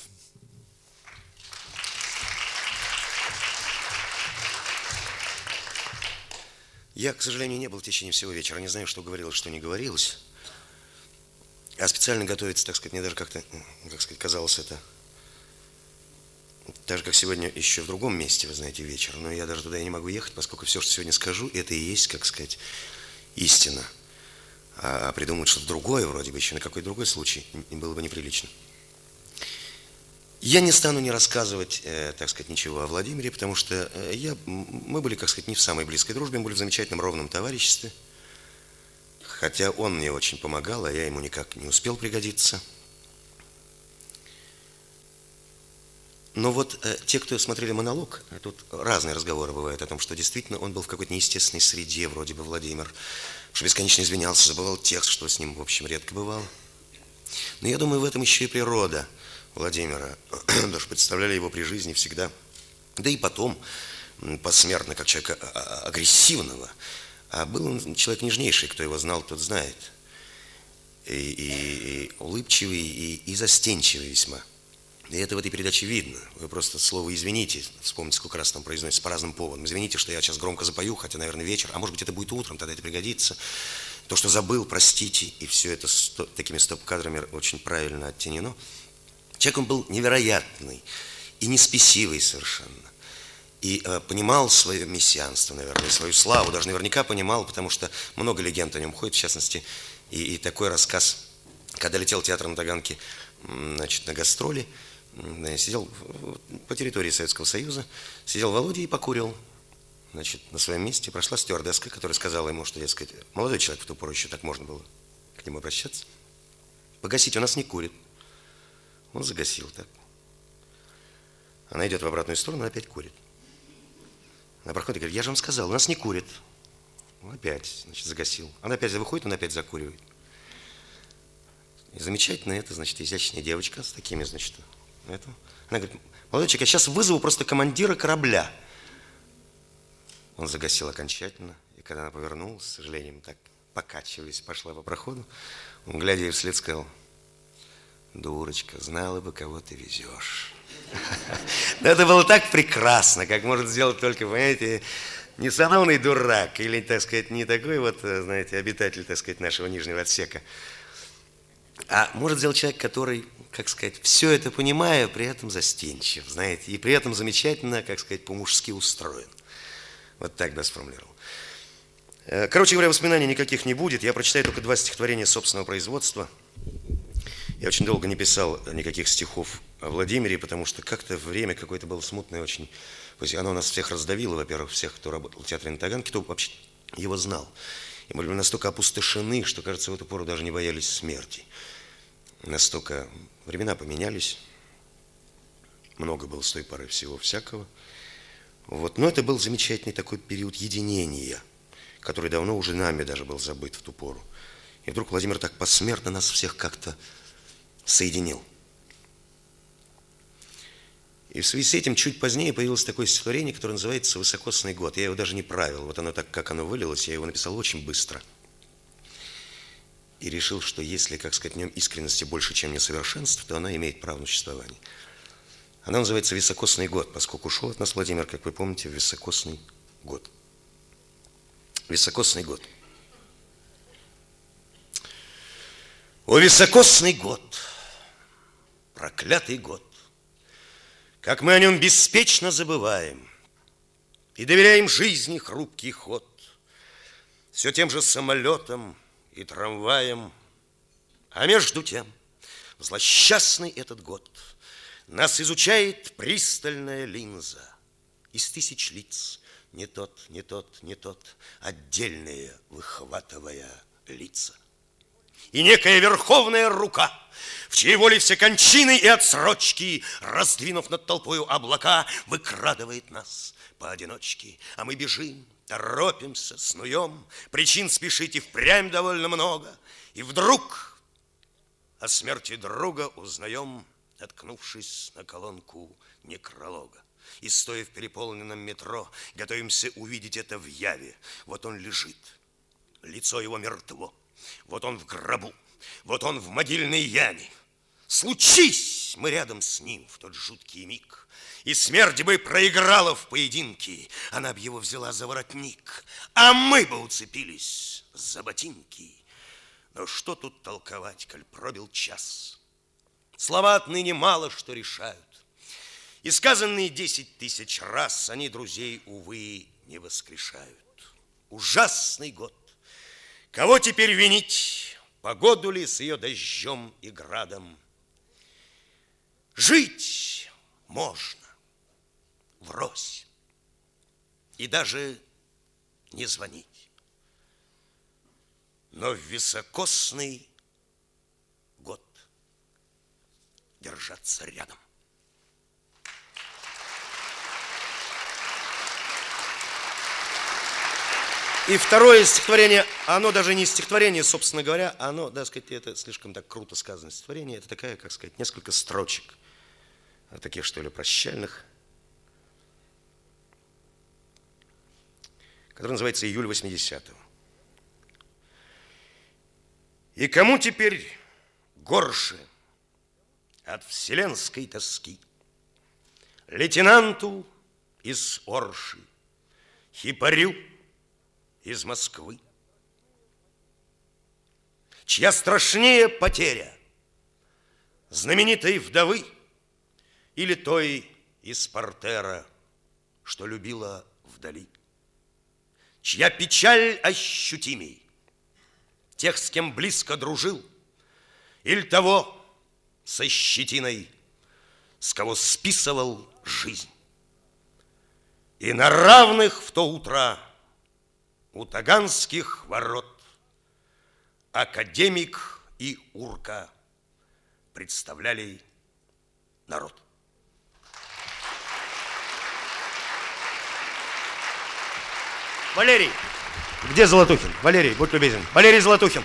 Я, к сожалению, не был в течение всего вечера. Не знаю, что говорилось, что не говорилось. А специально готовиться, так сказать, мне даже как-то, как сказать, казалось это... Так же, как сегодня еще в другом месте, вы знаете, вечер. Но я даже туда и не могу ехать, поскольку все, что сегодня скажу, это и есть, как сказать, истина. А придумать что-то другое, вроде бы еще на какой-то другой случай, было бы неприлично. Я не стану не рассказывать, э, так сказать, ничего о Владимире, потому что э, я, мы были, как сказать, не в самой близкой дружбе, мы были в замечательном ровном товариществе. Хотя он мне очень помогал, а я ему никак не успел пригодиться. Но вот э, те, кто смотрели монолог, тут разные разговоры бывают о том, что действительно он был в какой-то неестественной среде, вроде бы Владимир, что бесконечно извинялся, забывал текст, что с ним, в общем, редко бывало. Но я думаю, в этом еще и природа Владимира. Даже представляли его при жизни всегда. Да и потом, посмертно, как человека агрессивного. А был он человек нежнейший, кто его знал, тот знает. И, и, и улыбчивый, и, и застенчивый весьма. И это в этой передаче видно. Вы просто слово «извините», вспомните, сколько раз там произносится по разным поводам. Извините, что я сейчас громко запою, хотя, наверное, вечер. А может быть, это будет утром, тогда это пригодится. То, что забыл, простите. И все это стоп, такими стоп-кадрами очень правильно оттенено. Человек он был невероятный и неспесивый совершенно. И э, понимал свое мессианство, наверное, свою славу. Даже наверняка понимал, потому что много легенд о нем ходит, в частности, и, и такой рассказ, когда летел театр на Таганке, значит, на гастроли, сидел по территории Советского Союза, сидел Володя и покурил. Значит, на своем месте прошла стюардесска, которая сказала ему, что, дескать, молодой человек, в ту пору еще так можно было к нему обращаться. Погасите, у нас не курит. Он загасил так. Она идет в обратную сторону, опять курит. Она проходит и говорит: я же вам сказал, у нас не курит. Он опять, значит, загасил. Она опять выходит, он опять закуривает. И замечательно это, значит, изящная девочка с такими, значит, это. Она говорит: молодой человек, я сейчас вызову просто командира корабля. Он загасил окончательно. И когда она повернулась, с сожалением, так покачиваясь, пошла по проходу, он, глядя ей вслед, сказал: дурочка, знала бы, кого ты везешь. Это было так прекрасно, как может сделать только, понимаете, не сановный дурак, или, так сказать, не такой вот, знаете, обитатель, так сказать, нашего нижнего отсека, а может сделать человек, который, как сказать, все это понимая, при этом застенчив, знаете, и при этом замечательно, как сказать, по-мужски устроен. Вот так бы я сформулировал. Короче говоря, воспоминаний никаких не будет. Я прочитаю только два стихотворения собственного производства. Я очень долго не писал никаких стихов о Владимире, потому что как-то время какое-то было смутное очень. Оно нас всех раздавило, во-первых, всех, кто работал в театре на Таганке, кто вообще его знал. И мы были настолько опустошены, что, кажется, в эту пору даже не боялись смерти. Настолько времена поменялись. Много было с той поры всего всякого. Вот. Но это был замечательный такой период единения, который давно уже нами даже был забыт в ту пору. И вдруг Владимир так посмертно нас всех как-то соединил. И в связи с этим чуть позднее появилось такое стихотворение, которое называется «Высокосный год». Я его даже не правил. Вот оно так, как оно вылилось, я его написал очень быстро. И решил, что если, как сказать, в нем искренности больше, чем несовершенств, то она имеет право на существование. Она называется «Високосный год», поскольку ушел от нас Владимир, как вы помните, в високосный год. Високосный год. О, високосный год, проклятый год, как мы о нем беспечно забываем и доверяем жизни хрупкий ход все тем же самолетом и трамваем. А между тем, злосчастный этот год нас изучает пристальная линза. Из тысяч лиц не тот, не тот, не тот, отдельные выхватывая лица. И некая верховная рука, в чьей воле все кончины и отсрочки, раздвинув над толпою облака, выкрадывает нас поодиночке. А мы бежим, торопимся, снуем, причин спешить и впрямь довольно много. И вдруг о смерти друга узнаем, наткнувшись на колонку некролога. И стоя в переполненном метро, готовимся увидеть это в яве. Вот он лежит, лицо его мертво. Вот он в гробу, вот он в могильной яме. Случись мы рядом с ним в тот жуткий миг, и смерть бы проиграла в поединке, она б его взяла за воротник, а мы бы уцепились за ботинки. Но что тут толковать, коль пробил час? Слова отныне мало что решают, и сказанные десять тысяч раз они друзей, увы, не воскрешают. Ужасный год. Кого теперь винить? Погоду ли с ее дождем и градом? Жить можно врозь и даже не звонить. но в високосный год держаться рядом. И второе стихотворение, оно даже не стихотворение, собственно говоря, оно, да, сказать, это слишком так круто сказано стихотворение, это такая, как сказать, несколько строчек, таких, что ли, прощальных, который называется «Июль восьмидесятого». И кому теперь горше от вселенской тоски? Лейтенанту из Орши, хипарю из Москвы. Чья страшнее потеря? Знаменитой вдовы или той из портера, что любила вдали? Чья печаль ощутимей? Тех, с кем близко дружил, или того со щетиной, с кого списывал жизнь? И на равных в то утро у Таганских ворот академик и урка представляли народ. Валерий, где Золотухин? Валерий, будь любезен. Валерий Золотухин.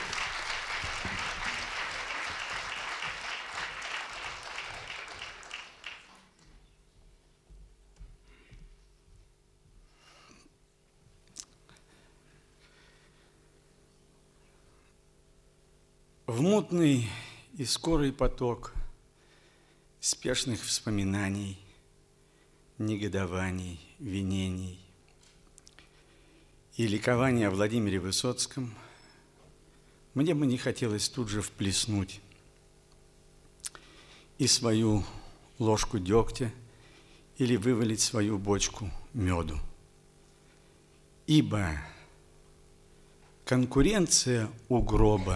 В мутный и скорый поток спешных вспоминаний, негодований, винений и ликования о Владимире Высоцком мне бы не хотелось тут же вплеснуть и свою ложку дегтя или вывалить свою бочку меду. Ибо конкуренция у гроба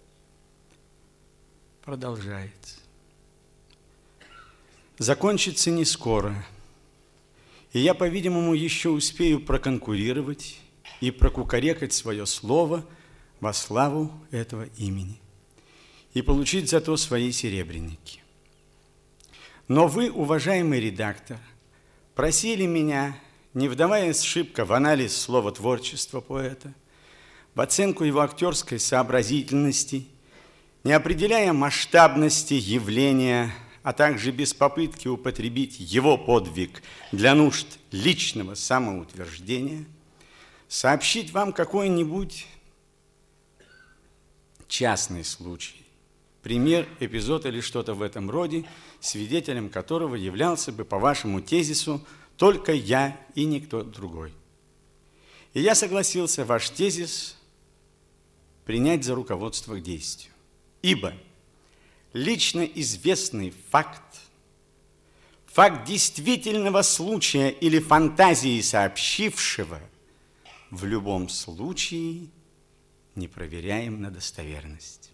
продолжается. Закончится не скоро, и я, по-видимому, еще успею проконкурировать и прокукарекать свое слово во славу этого имени и получить зато свои серебряники. Но вы, уважаемый редактор, просили меня, не вдаваясь шибко в анализ слова творчества поэта, в оценку его актерской сообразительности, не определяя масштабности явления, а также без попытки употребить его подвиг для нужд личного самоутверждения, сообщить вам какой-нибудь частный случай, пример, эпизод или что-то в этом роде, свидетелем которого являлся бы, по вашему тезису, только я и никто другой. И я согласился ваш тезис принять за руководство к действию. Ибо лично известный факт, факт действительного случая или фантазии сообщившего в любом случае не проверяем на достоверность.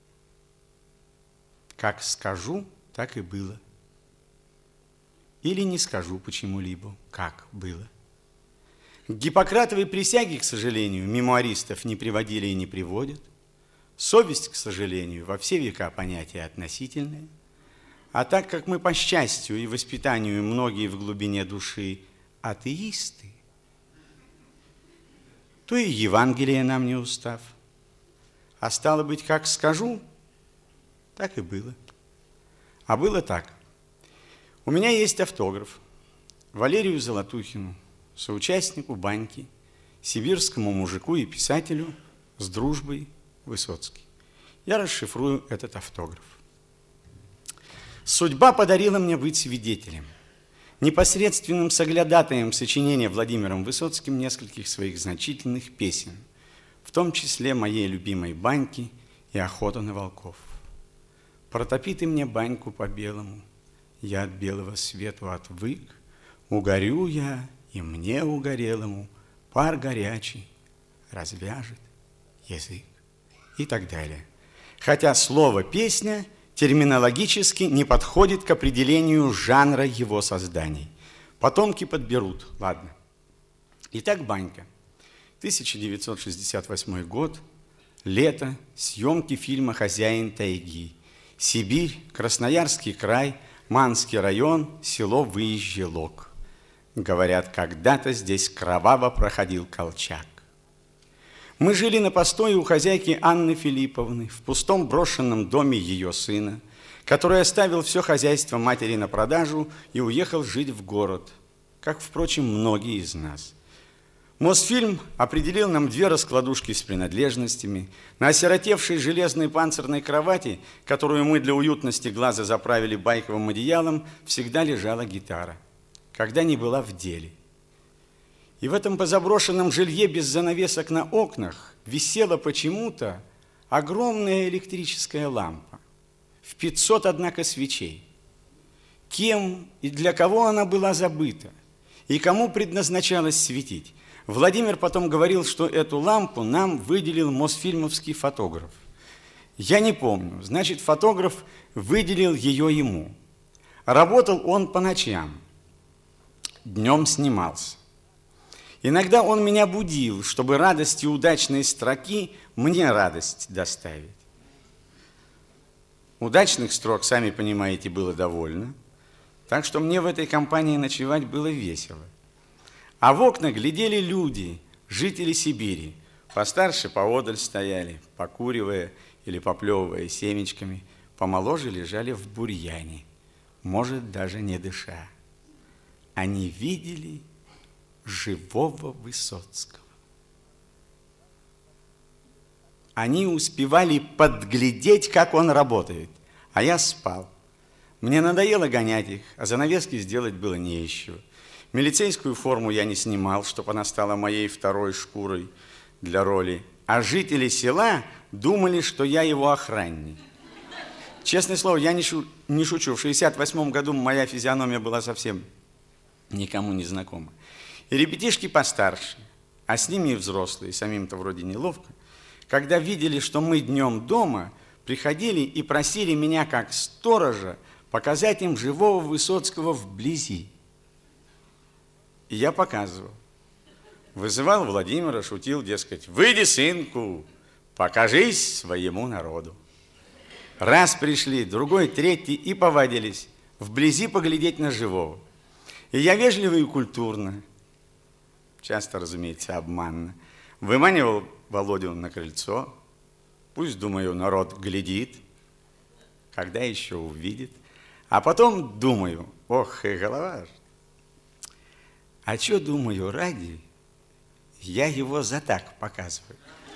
Как скажу, так и было. Или не скажу почему-либо, как было. К Гиппократовой присяге, к сожалению, мемуаристов не приводили и не приводят. Совесть, к сожалению, во все века понятие относительное. А так как мы по счастью и воспитанию многие в глубине души атеисты, то и Евангелие нам не устав. А стало быть, как скажу, так и было. А было так. У меня есть автограф Валерию Золотухину, соучастнику баньки, сибирскому мужику и писателю с дружбой Высоцкий. Я расшифрую этот автограф. Судьба подарила мне быть свидетелем, непосредственным соглядатаем сочинения Владимиром Высоцким нескольких своих значительных песен, в том числе моей любимой «Баньки» и «Охота на волков». Протопи ты мне баньку по-белому, я от белого свету отвык, угорю я, и мне угорелому пар горячий развяжет язык. И так далее. Хотя слово «песня» терминологически не подходит к определению жанра его созданий. Потомки подберут, ладно. Итак, банька. тысяча девятьсот шестьдесят восьмой год, Лето, съемки фильма «Хозяин тайги». Сибирь, Красноярский край, Манский район, село Выезжий Лог. Говорят, когда-то здесь кроваво проходил Колчак. Мы жили на постое у хозяйки Анны Филипповны в пустом брошенном доме ее сына, который оставил все хозяйство матери на продажу и уехал жить в город, как, впрочем, многие из нас. Мосфильм определил нам две раскладушки с принадлежностями. На осиротевшей железной панцирной кровати, которую мы для уютности глаза заправили байковым одеялом, всегда лежала гитара, когда не была в деле. И в этом позаброшенном жилье без занавесок на окнах висела почему-то огромная электрическая лампа в пятьсот, однако, свечей. Кем и для кого она была забыта, и кому предназначалось светить? Владимир потом говорил, что эту лампу нам выделил мосфильмовский фотограф. Я не помню, значит, фотограф выделил ее ему. Работал он по ночам, днем снимался. Иногда он меня будил, чтобы радостью удачной строки мне радость доставить. Удачных строк, сами понимаете, было довольно, так что мне в этой компании ночевать было весело. А в окна глядели люди, жители Сибири. Постарше поодаль стояли, покуривая или поплевывая семечками. Помоложе лежали в бурьяне, может, даже не дыша. Они видели живого Высоцкого. Они успевали подглядеть, как он работает, а я спал. Мне надоело гонять их, а занавески сделать было не из чего. Милицейскую форму я не снимал, чтобы она стала моей второй шкурой для роли. А жители села думали, что я его охранник. Честное слово, я не, шу, не шучу. В шестьдесят восьмом году моя физиономия была совсем никому не знакома. И ребятишки постарше, а с ними и взрослые, самим-то вроде неловко, когда видели, что мы днем дома, приходили и просили меня, как сторожа, показать им живого Высоцкого вблизи. И я показывал. Вызывал Владимира, шутил, дескать, выйди, сынку, покажись своему народу. Раз пришли, другой, третий и повадились вблизи поглядеть на живого. И я вежливо и культурно, часто, разумеется, обманно, выманивал Володю на крыльцо. Пусть, думаю, народ глядит, когда еще увидит. А потом думаю, ох, и голова. А что, думаю, ради, я его за так показываю.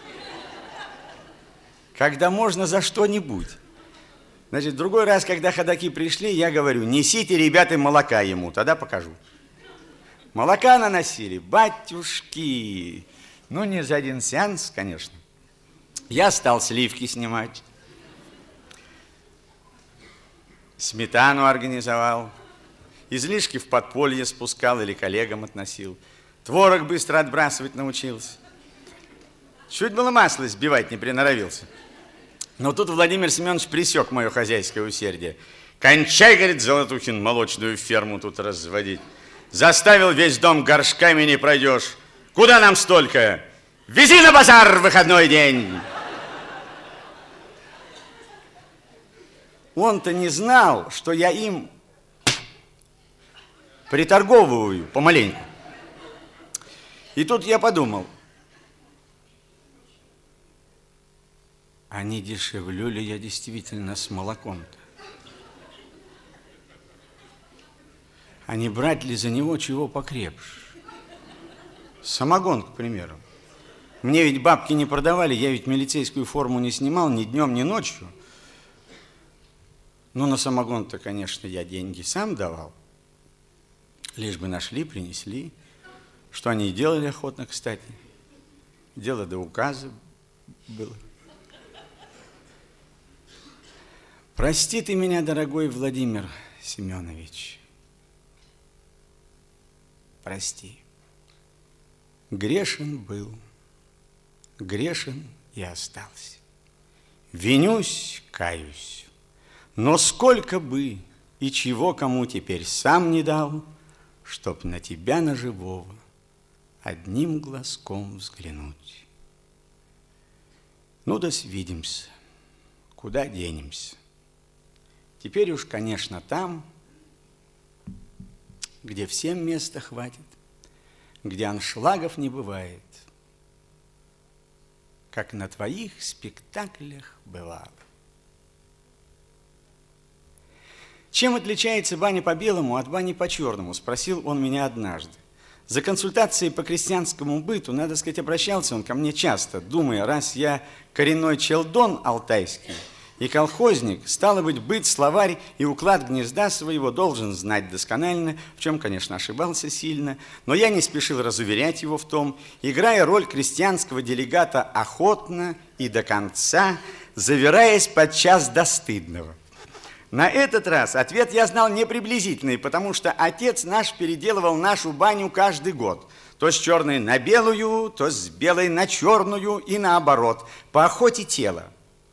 Когда можно за что-нибудь. Значит, другой раз, когда ходаки пришли, я говорю, несите, ребята, молока ему, тогда покажу. Молока наносили, батюшки. Ну, не за один сеанс, конечно. Я стал сливки снимать. Сметану организовал. Излишки в подполье спускал или коллегам относил. Творог быстро отбрасывать научился. Чуть было масло сбивать не приноровился. Но тут Владимир Семенович пресек мое хозяйское усердие. Кончай, говорит, Золотухин, молочную ферму тут разводить. Заставил весь дом горшками, не пройдешь. Куда нам столько? Вези на базар в выходной день. Он-то не знал, что я им приторговываю помаленьку. И тут я подумал, а не дешевлю ли я действительно с молоком-то? А не брать ли за него чего покрепше? Самогон, к примеру. Мне ведь бабки не продавали, я ведь милицейскую форму не снимал ни днем, ни ночью. Ну, на самогон-то, конечно, я деньги сам давал. Лишь бы нашли, принесли. Что они и делали охотно, кстати. Дело до указа было. Прости ты меня, дорогой Владимир Семенович. Прости. Грешен был, грешен и остался. Винюсь, каюсь. Но сколько бы и чего кому теперь сам не дал, чтоб на тебя, на живого, одним глазком взглянуть. Ну да свидимся. Куда денемся? Теперь уж, конечно, там, где всем места хватит, где аншлагов не бывает, как на твоих спектаклях бывало. Чем отличается баня по-белому от бани по-черному, спросил он меня однажды. За консультацией по крестьянскому быту, надо сказать, обращался он ко мне часто, думая, раз я коренной челдон алтайский и колхозник, стало быть, быт, словарь и уклад гнезда своего должен знать досконально, в чем, конечно, ошибался сильно, но я не спешил разуверять его в том, играя роль крестьянского делегата охотно и до конца, завираясь подчас до стыдного. На этот раз ответ я знал не приблизительный, потому что отец наш переделывал нашу баню каждый год. То с черной на белую, то с белой на черную и наоборот, по охоте тела.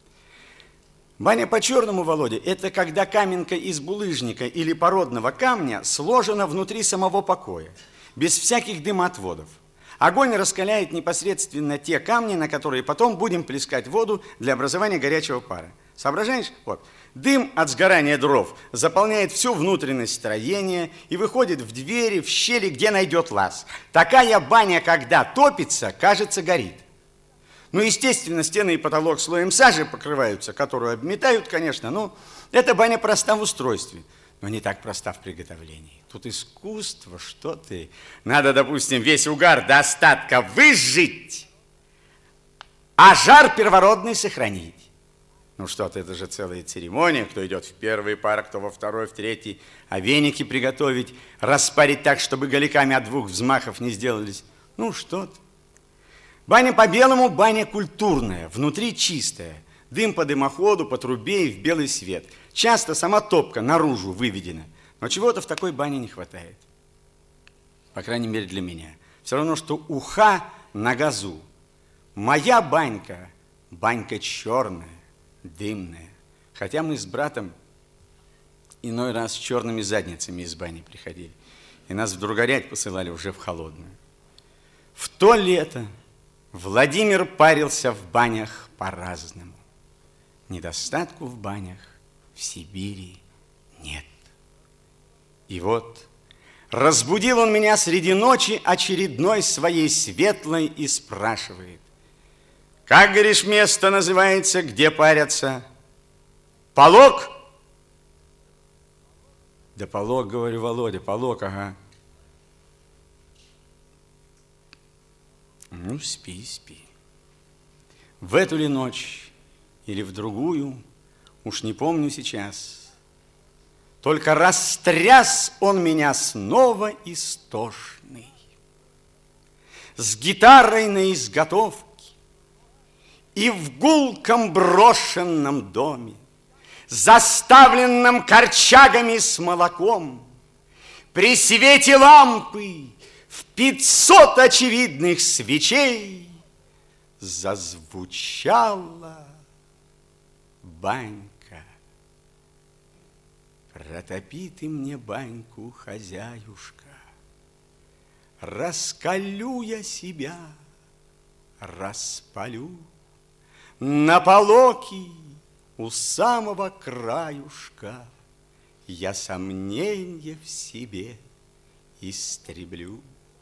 Баня по-черному, Володя, это когда каменка из булыжника или породного камня сложена внутри самого покоя, без всяких дымоотводов. Огонь раскаляет непосредственно те камни, на которые потом будем плескать воду для образования горячего пара. Соображаешь? Вот. Дым от сгорания дров заполняет всю внутренность строения и выходит в двери, в щели, где найдет лаз. Такая баня, когда топится, кажется, горит. Ну, естественно, стены и потолок слоем сажи покрываются, которую обметают, конечно, но эта баня проста в устройстве, но не так проста в приготовлении. Тут искусство, что ты. Надо, допустим, весь угар до остатка выжить, а жар первородный сохранить. Ну что-то, это же целая церемония, кто идет в первый пар, кто во второй, в третий, а веники приготовить, распарить так, чтобы голиками от двух взмахов не сделались. Ну что-то. Баня по-белому, баня культурная, внутри чистая. Дым по дымоходу, по трубе и в белый свет. Часто сама топка наружу выведена. Но чего-то в такой бане не хватает. По крайней мере, для меня. Все равно, что уха на газу. Моя банька, банька черная, дымная. Хотя мы с братом иной раз с черными задницами из бани приходили. И нас вдруг горять посылали уже в холодную. В то лето Владимир парился в банях по-разному. Недостатку в банях в Сибири нет. И вот разбудил он меня среди ночи очередной своей светлой и спрашивает: как, говоришь, место называется, где парятся? Полог? Да Полог, говорю, Володя, Полог, ага. Ну, спи, спи. В эту ли ночь или в другую, уж не помню сейчас, только растряс он меня снова истошный. С гитарой на изготовке и в гулком брошенном доме, заставленном корчагами с молоком, при свете лампы в пятьсот очевидных свечей зазвучала банька. Протопи ты мне баньку, хозяюшка, раскалю я себя, распалю. На полоке у самого краюшка я сомненье в себе истреблю.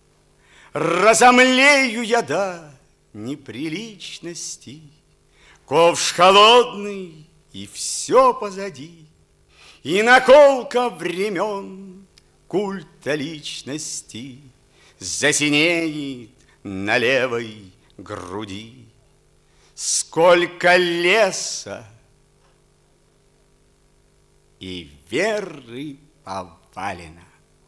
Разомлею я до неприличности, ковш холодный, и все позади, и наколка времен культа личности засинеет на левой груди. Сколько леса и веры повалено,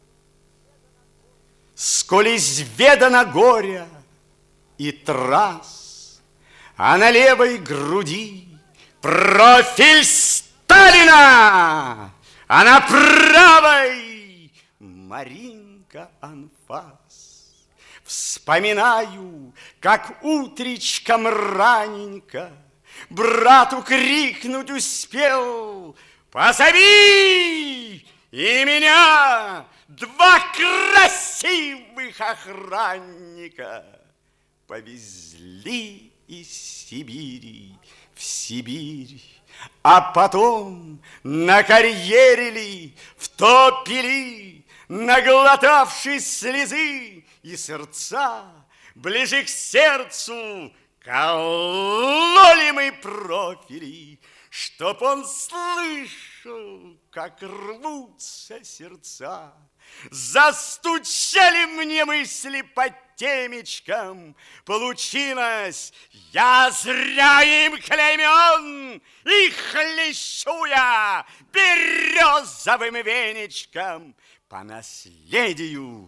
сколь изведано горя и трасс, а на левой груди профиль Сталина, а на правой Маринка анфас. Вспоминаю, как утречком раненько брату крикнуть успел: позови! И меня два красивых охранника повезли из Сибири в Сибирь, а потом на карьере ли втопили, наглотавшись слезы, и сердца ближе к сердцу кололи мы профили, чтоб он слышал, как рвутся сердца. Застучали мне мысли под темечком, получилось, я зря им клеймен, и хлещу я березовым веничком по наследию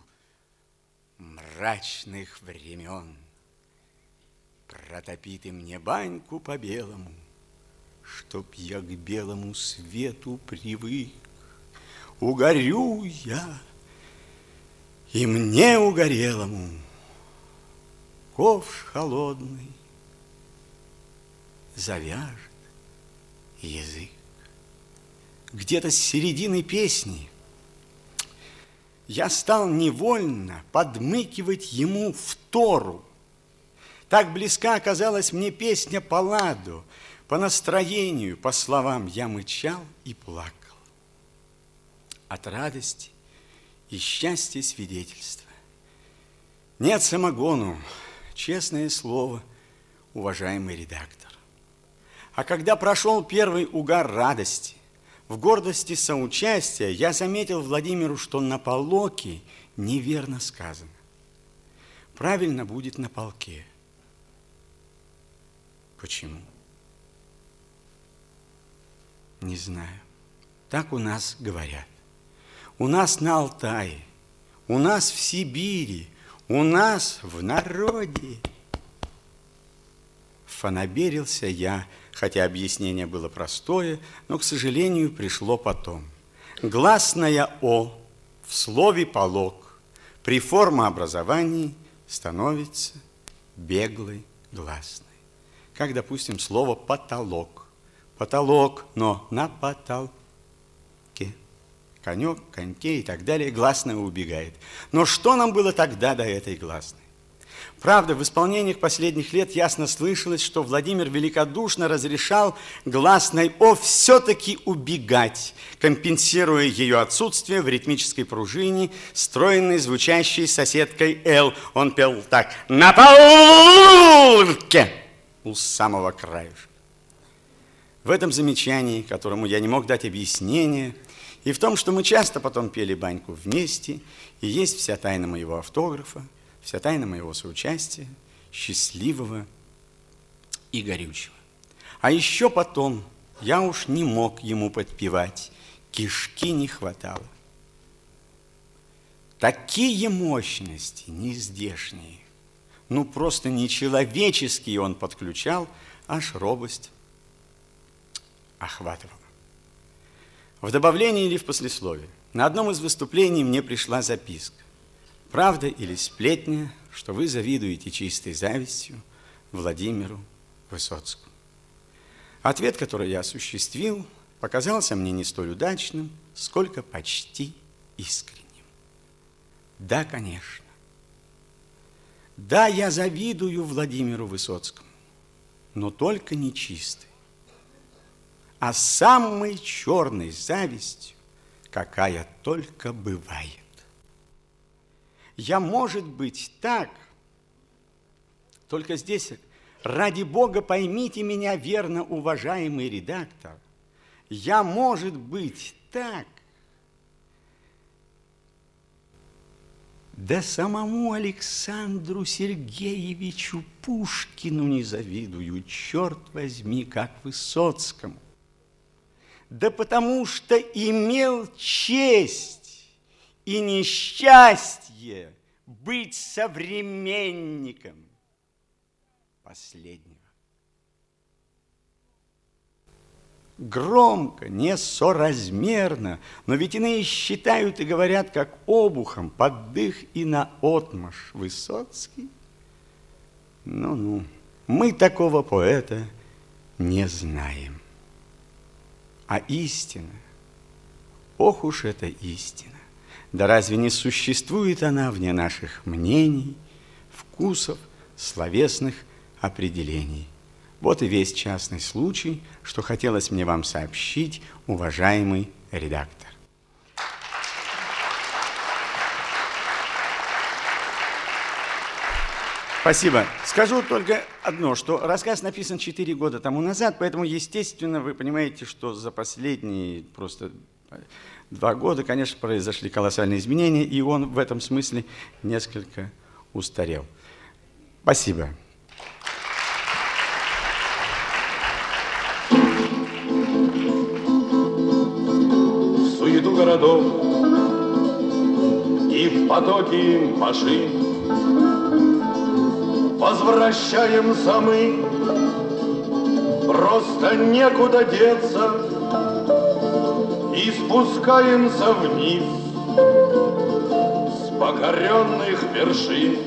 мрачных времен. Протопи ты мне баньку по белому, чтоб я к белому свету привык. Угорю я, и мне угорелому ковш холодный завяжет язык. Где-то с середины песни я стал невольно подмыкивать ему втору. Так близка оказалась мне песня по ладу, по настроению, по словам я мычал и плакал. От радости и счастья свидетельства. Нет самогону, честное слово, уважаемый редактор. А когда прошел первый угар радости, в гордости соучастия, я заметил Владимиру, что на полоке неверно сказано. Правильно будет на полке. Почему? Не знаю. Так у нас говорят. У нас на Алтае, у нас в Сибири, у нас в народе. Фанаберился я, хотя объяснение было простое, но, к сожалению, пришло потом. Гласная «о» в слове «полог» при формообразовании становится беглой гласной. Как, допустим, слово «потолок». Потолок, но на потолке. Конек, коньке и так далее, гласная убегает. Но что нам было тогда до этой гласной? Правда, в исполнениях последних лет ясно слышалось, что Владимир великодушно разрешал гласной «о» все-таки убегать, компенсируя ее отсутствие в ритмической пружине, стройной, звучащей соседкой «л». Он пел так: «На полке» у самого краюшка. В этом замечании, которому я не мог дать объяснение, и в том, что мы часто потом пели баньку вместе, и есть вся тайна моего автографа, вся тайна моего соучастия, счастливого и горючего. А еще потом я уж не мог ему подпевать, кишки не хватало. Такие мощности нездешние, ну просто нечеловеческие он подключал, аж робость охватывала. В добавлении или в послесловии на одном из выступлений мне пришла записка. Правда или сплетня, что вы завидуете чистой завистью Владимиру Высоцкому? Ответ, который я осуществил, показался мне не столь удачным, сколько почти искренним. Да, конечно. Да, я завидую Владимиру Высоцкому, но только не чистой, а самой черной завистью, какая только бывает. Я, может быть, так, только здесь, ради Бога, поймите меня верно, уважаемый редактор, я, может быть, так, да самому Александру Сергеевичу Пушкину не завидую, черт возьми, как Высоцкому. Да потому что имел честь и несчастье быть современником последнего. Громко, несоразмерно, но ведь иные считают и говорят, как обухом, под дых и наотмашь. Высоцкий? Ну-ну, мы такого поэта не знаем. А истина, ох уж эта истина, да разве не существует она вне наших мнений, вкусов, словесных определений. Вот и весь частный случай, что хотелось мне вам сообщить, уважаемый редактор. Спасибо. Скажу только одно, что рассказ написан четыре года тому назад, поэтому, естественно, вы понимаете, что за последние просто два года, конечно, произошли колоссальные изменения, и он в этом смысле несколько устарел. Спасибо. В суету городов и в потоке машин возвращаемся мы, просто некуда деться, и спускаемся вниз с покоренных вершин,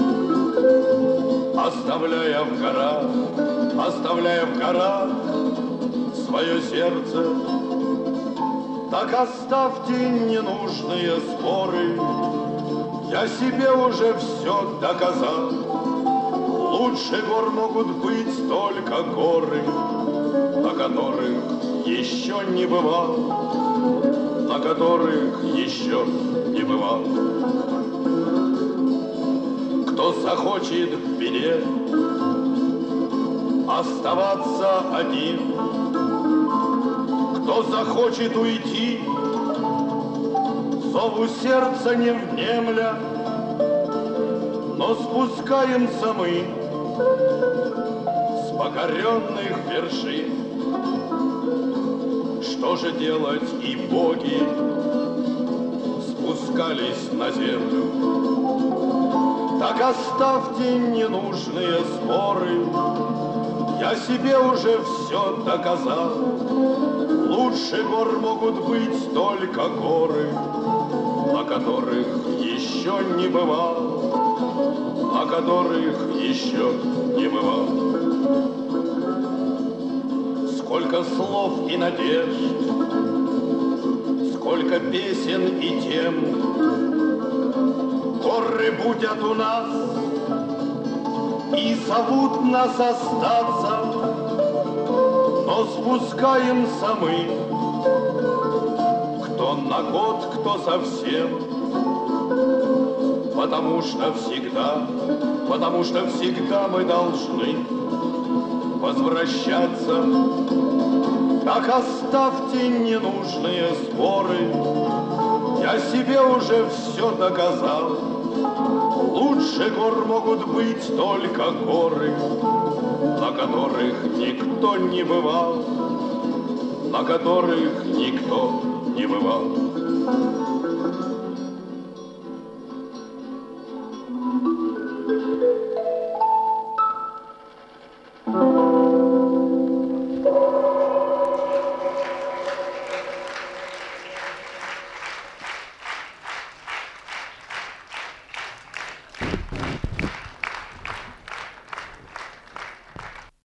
оставляя в горах, оставляя в горах свое сердце. Так оставьте ненужные споры, я себе уже все доказал. Лучше гор могут быть только горы, на которых еще не бывал, на которых еще не бывал. Кто захочет в беде оставаться один, кто захочет уйти, зову сердца не внемля, но спускаемся мы с покоренных вершин. Что же делать, и боги спускались на землю? Так оставьте ненужные споры, я себе уже все доказал. Лучше гор могут быть только горы, на которых еще не бывал, на которых еще не бывал. Сколько слов и надежд, сколько песен и тем, горы будят у нас и зовут нас остаться, но спускаемся мы, кто на год, кто совсем, потому что всегда, потому что всегда мы должны возвращаться. Так оставьте ненужные споры, я себе уже все доказал. Лучше гор могут быть только горы, на которых никто не бывал, на которых никто не бывал.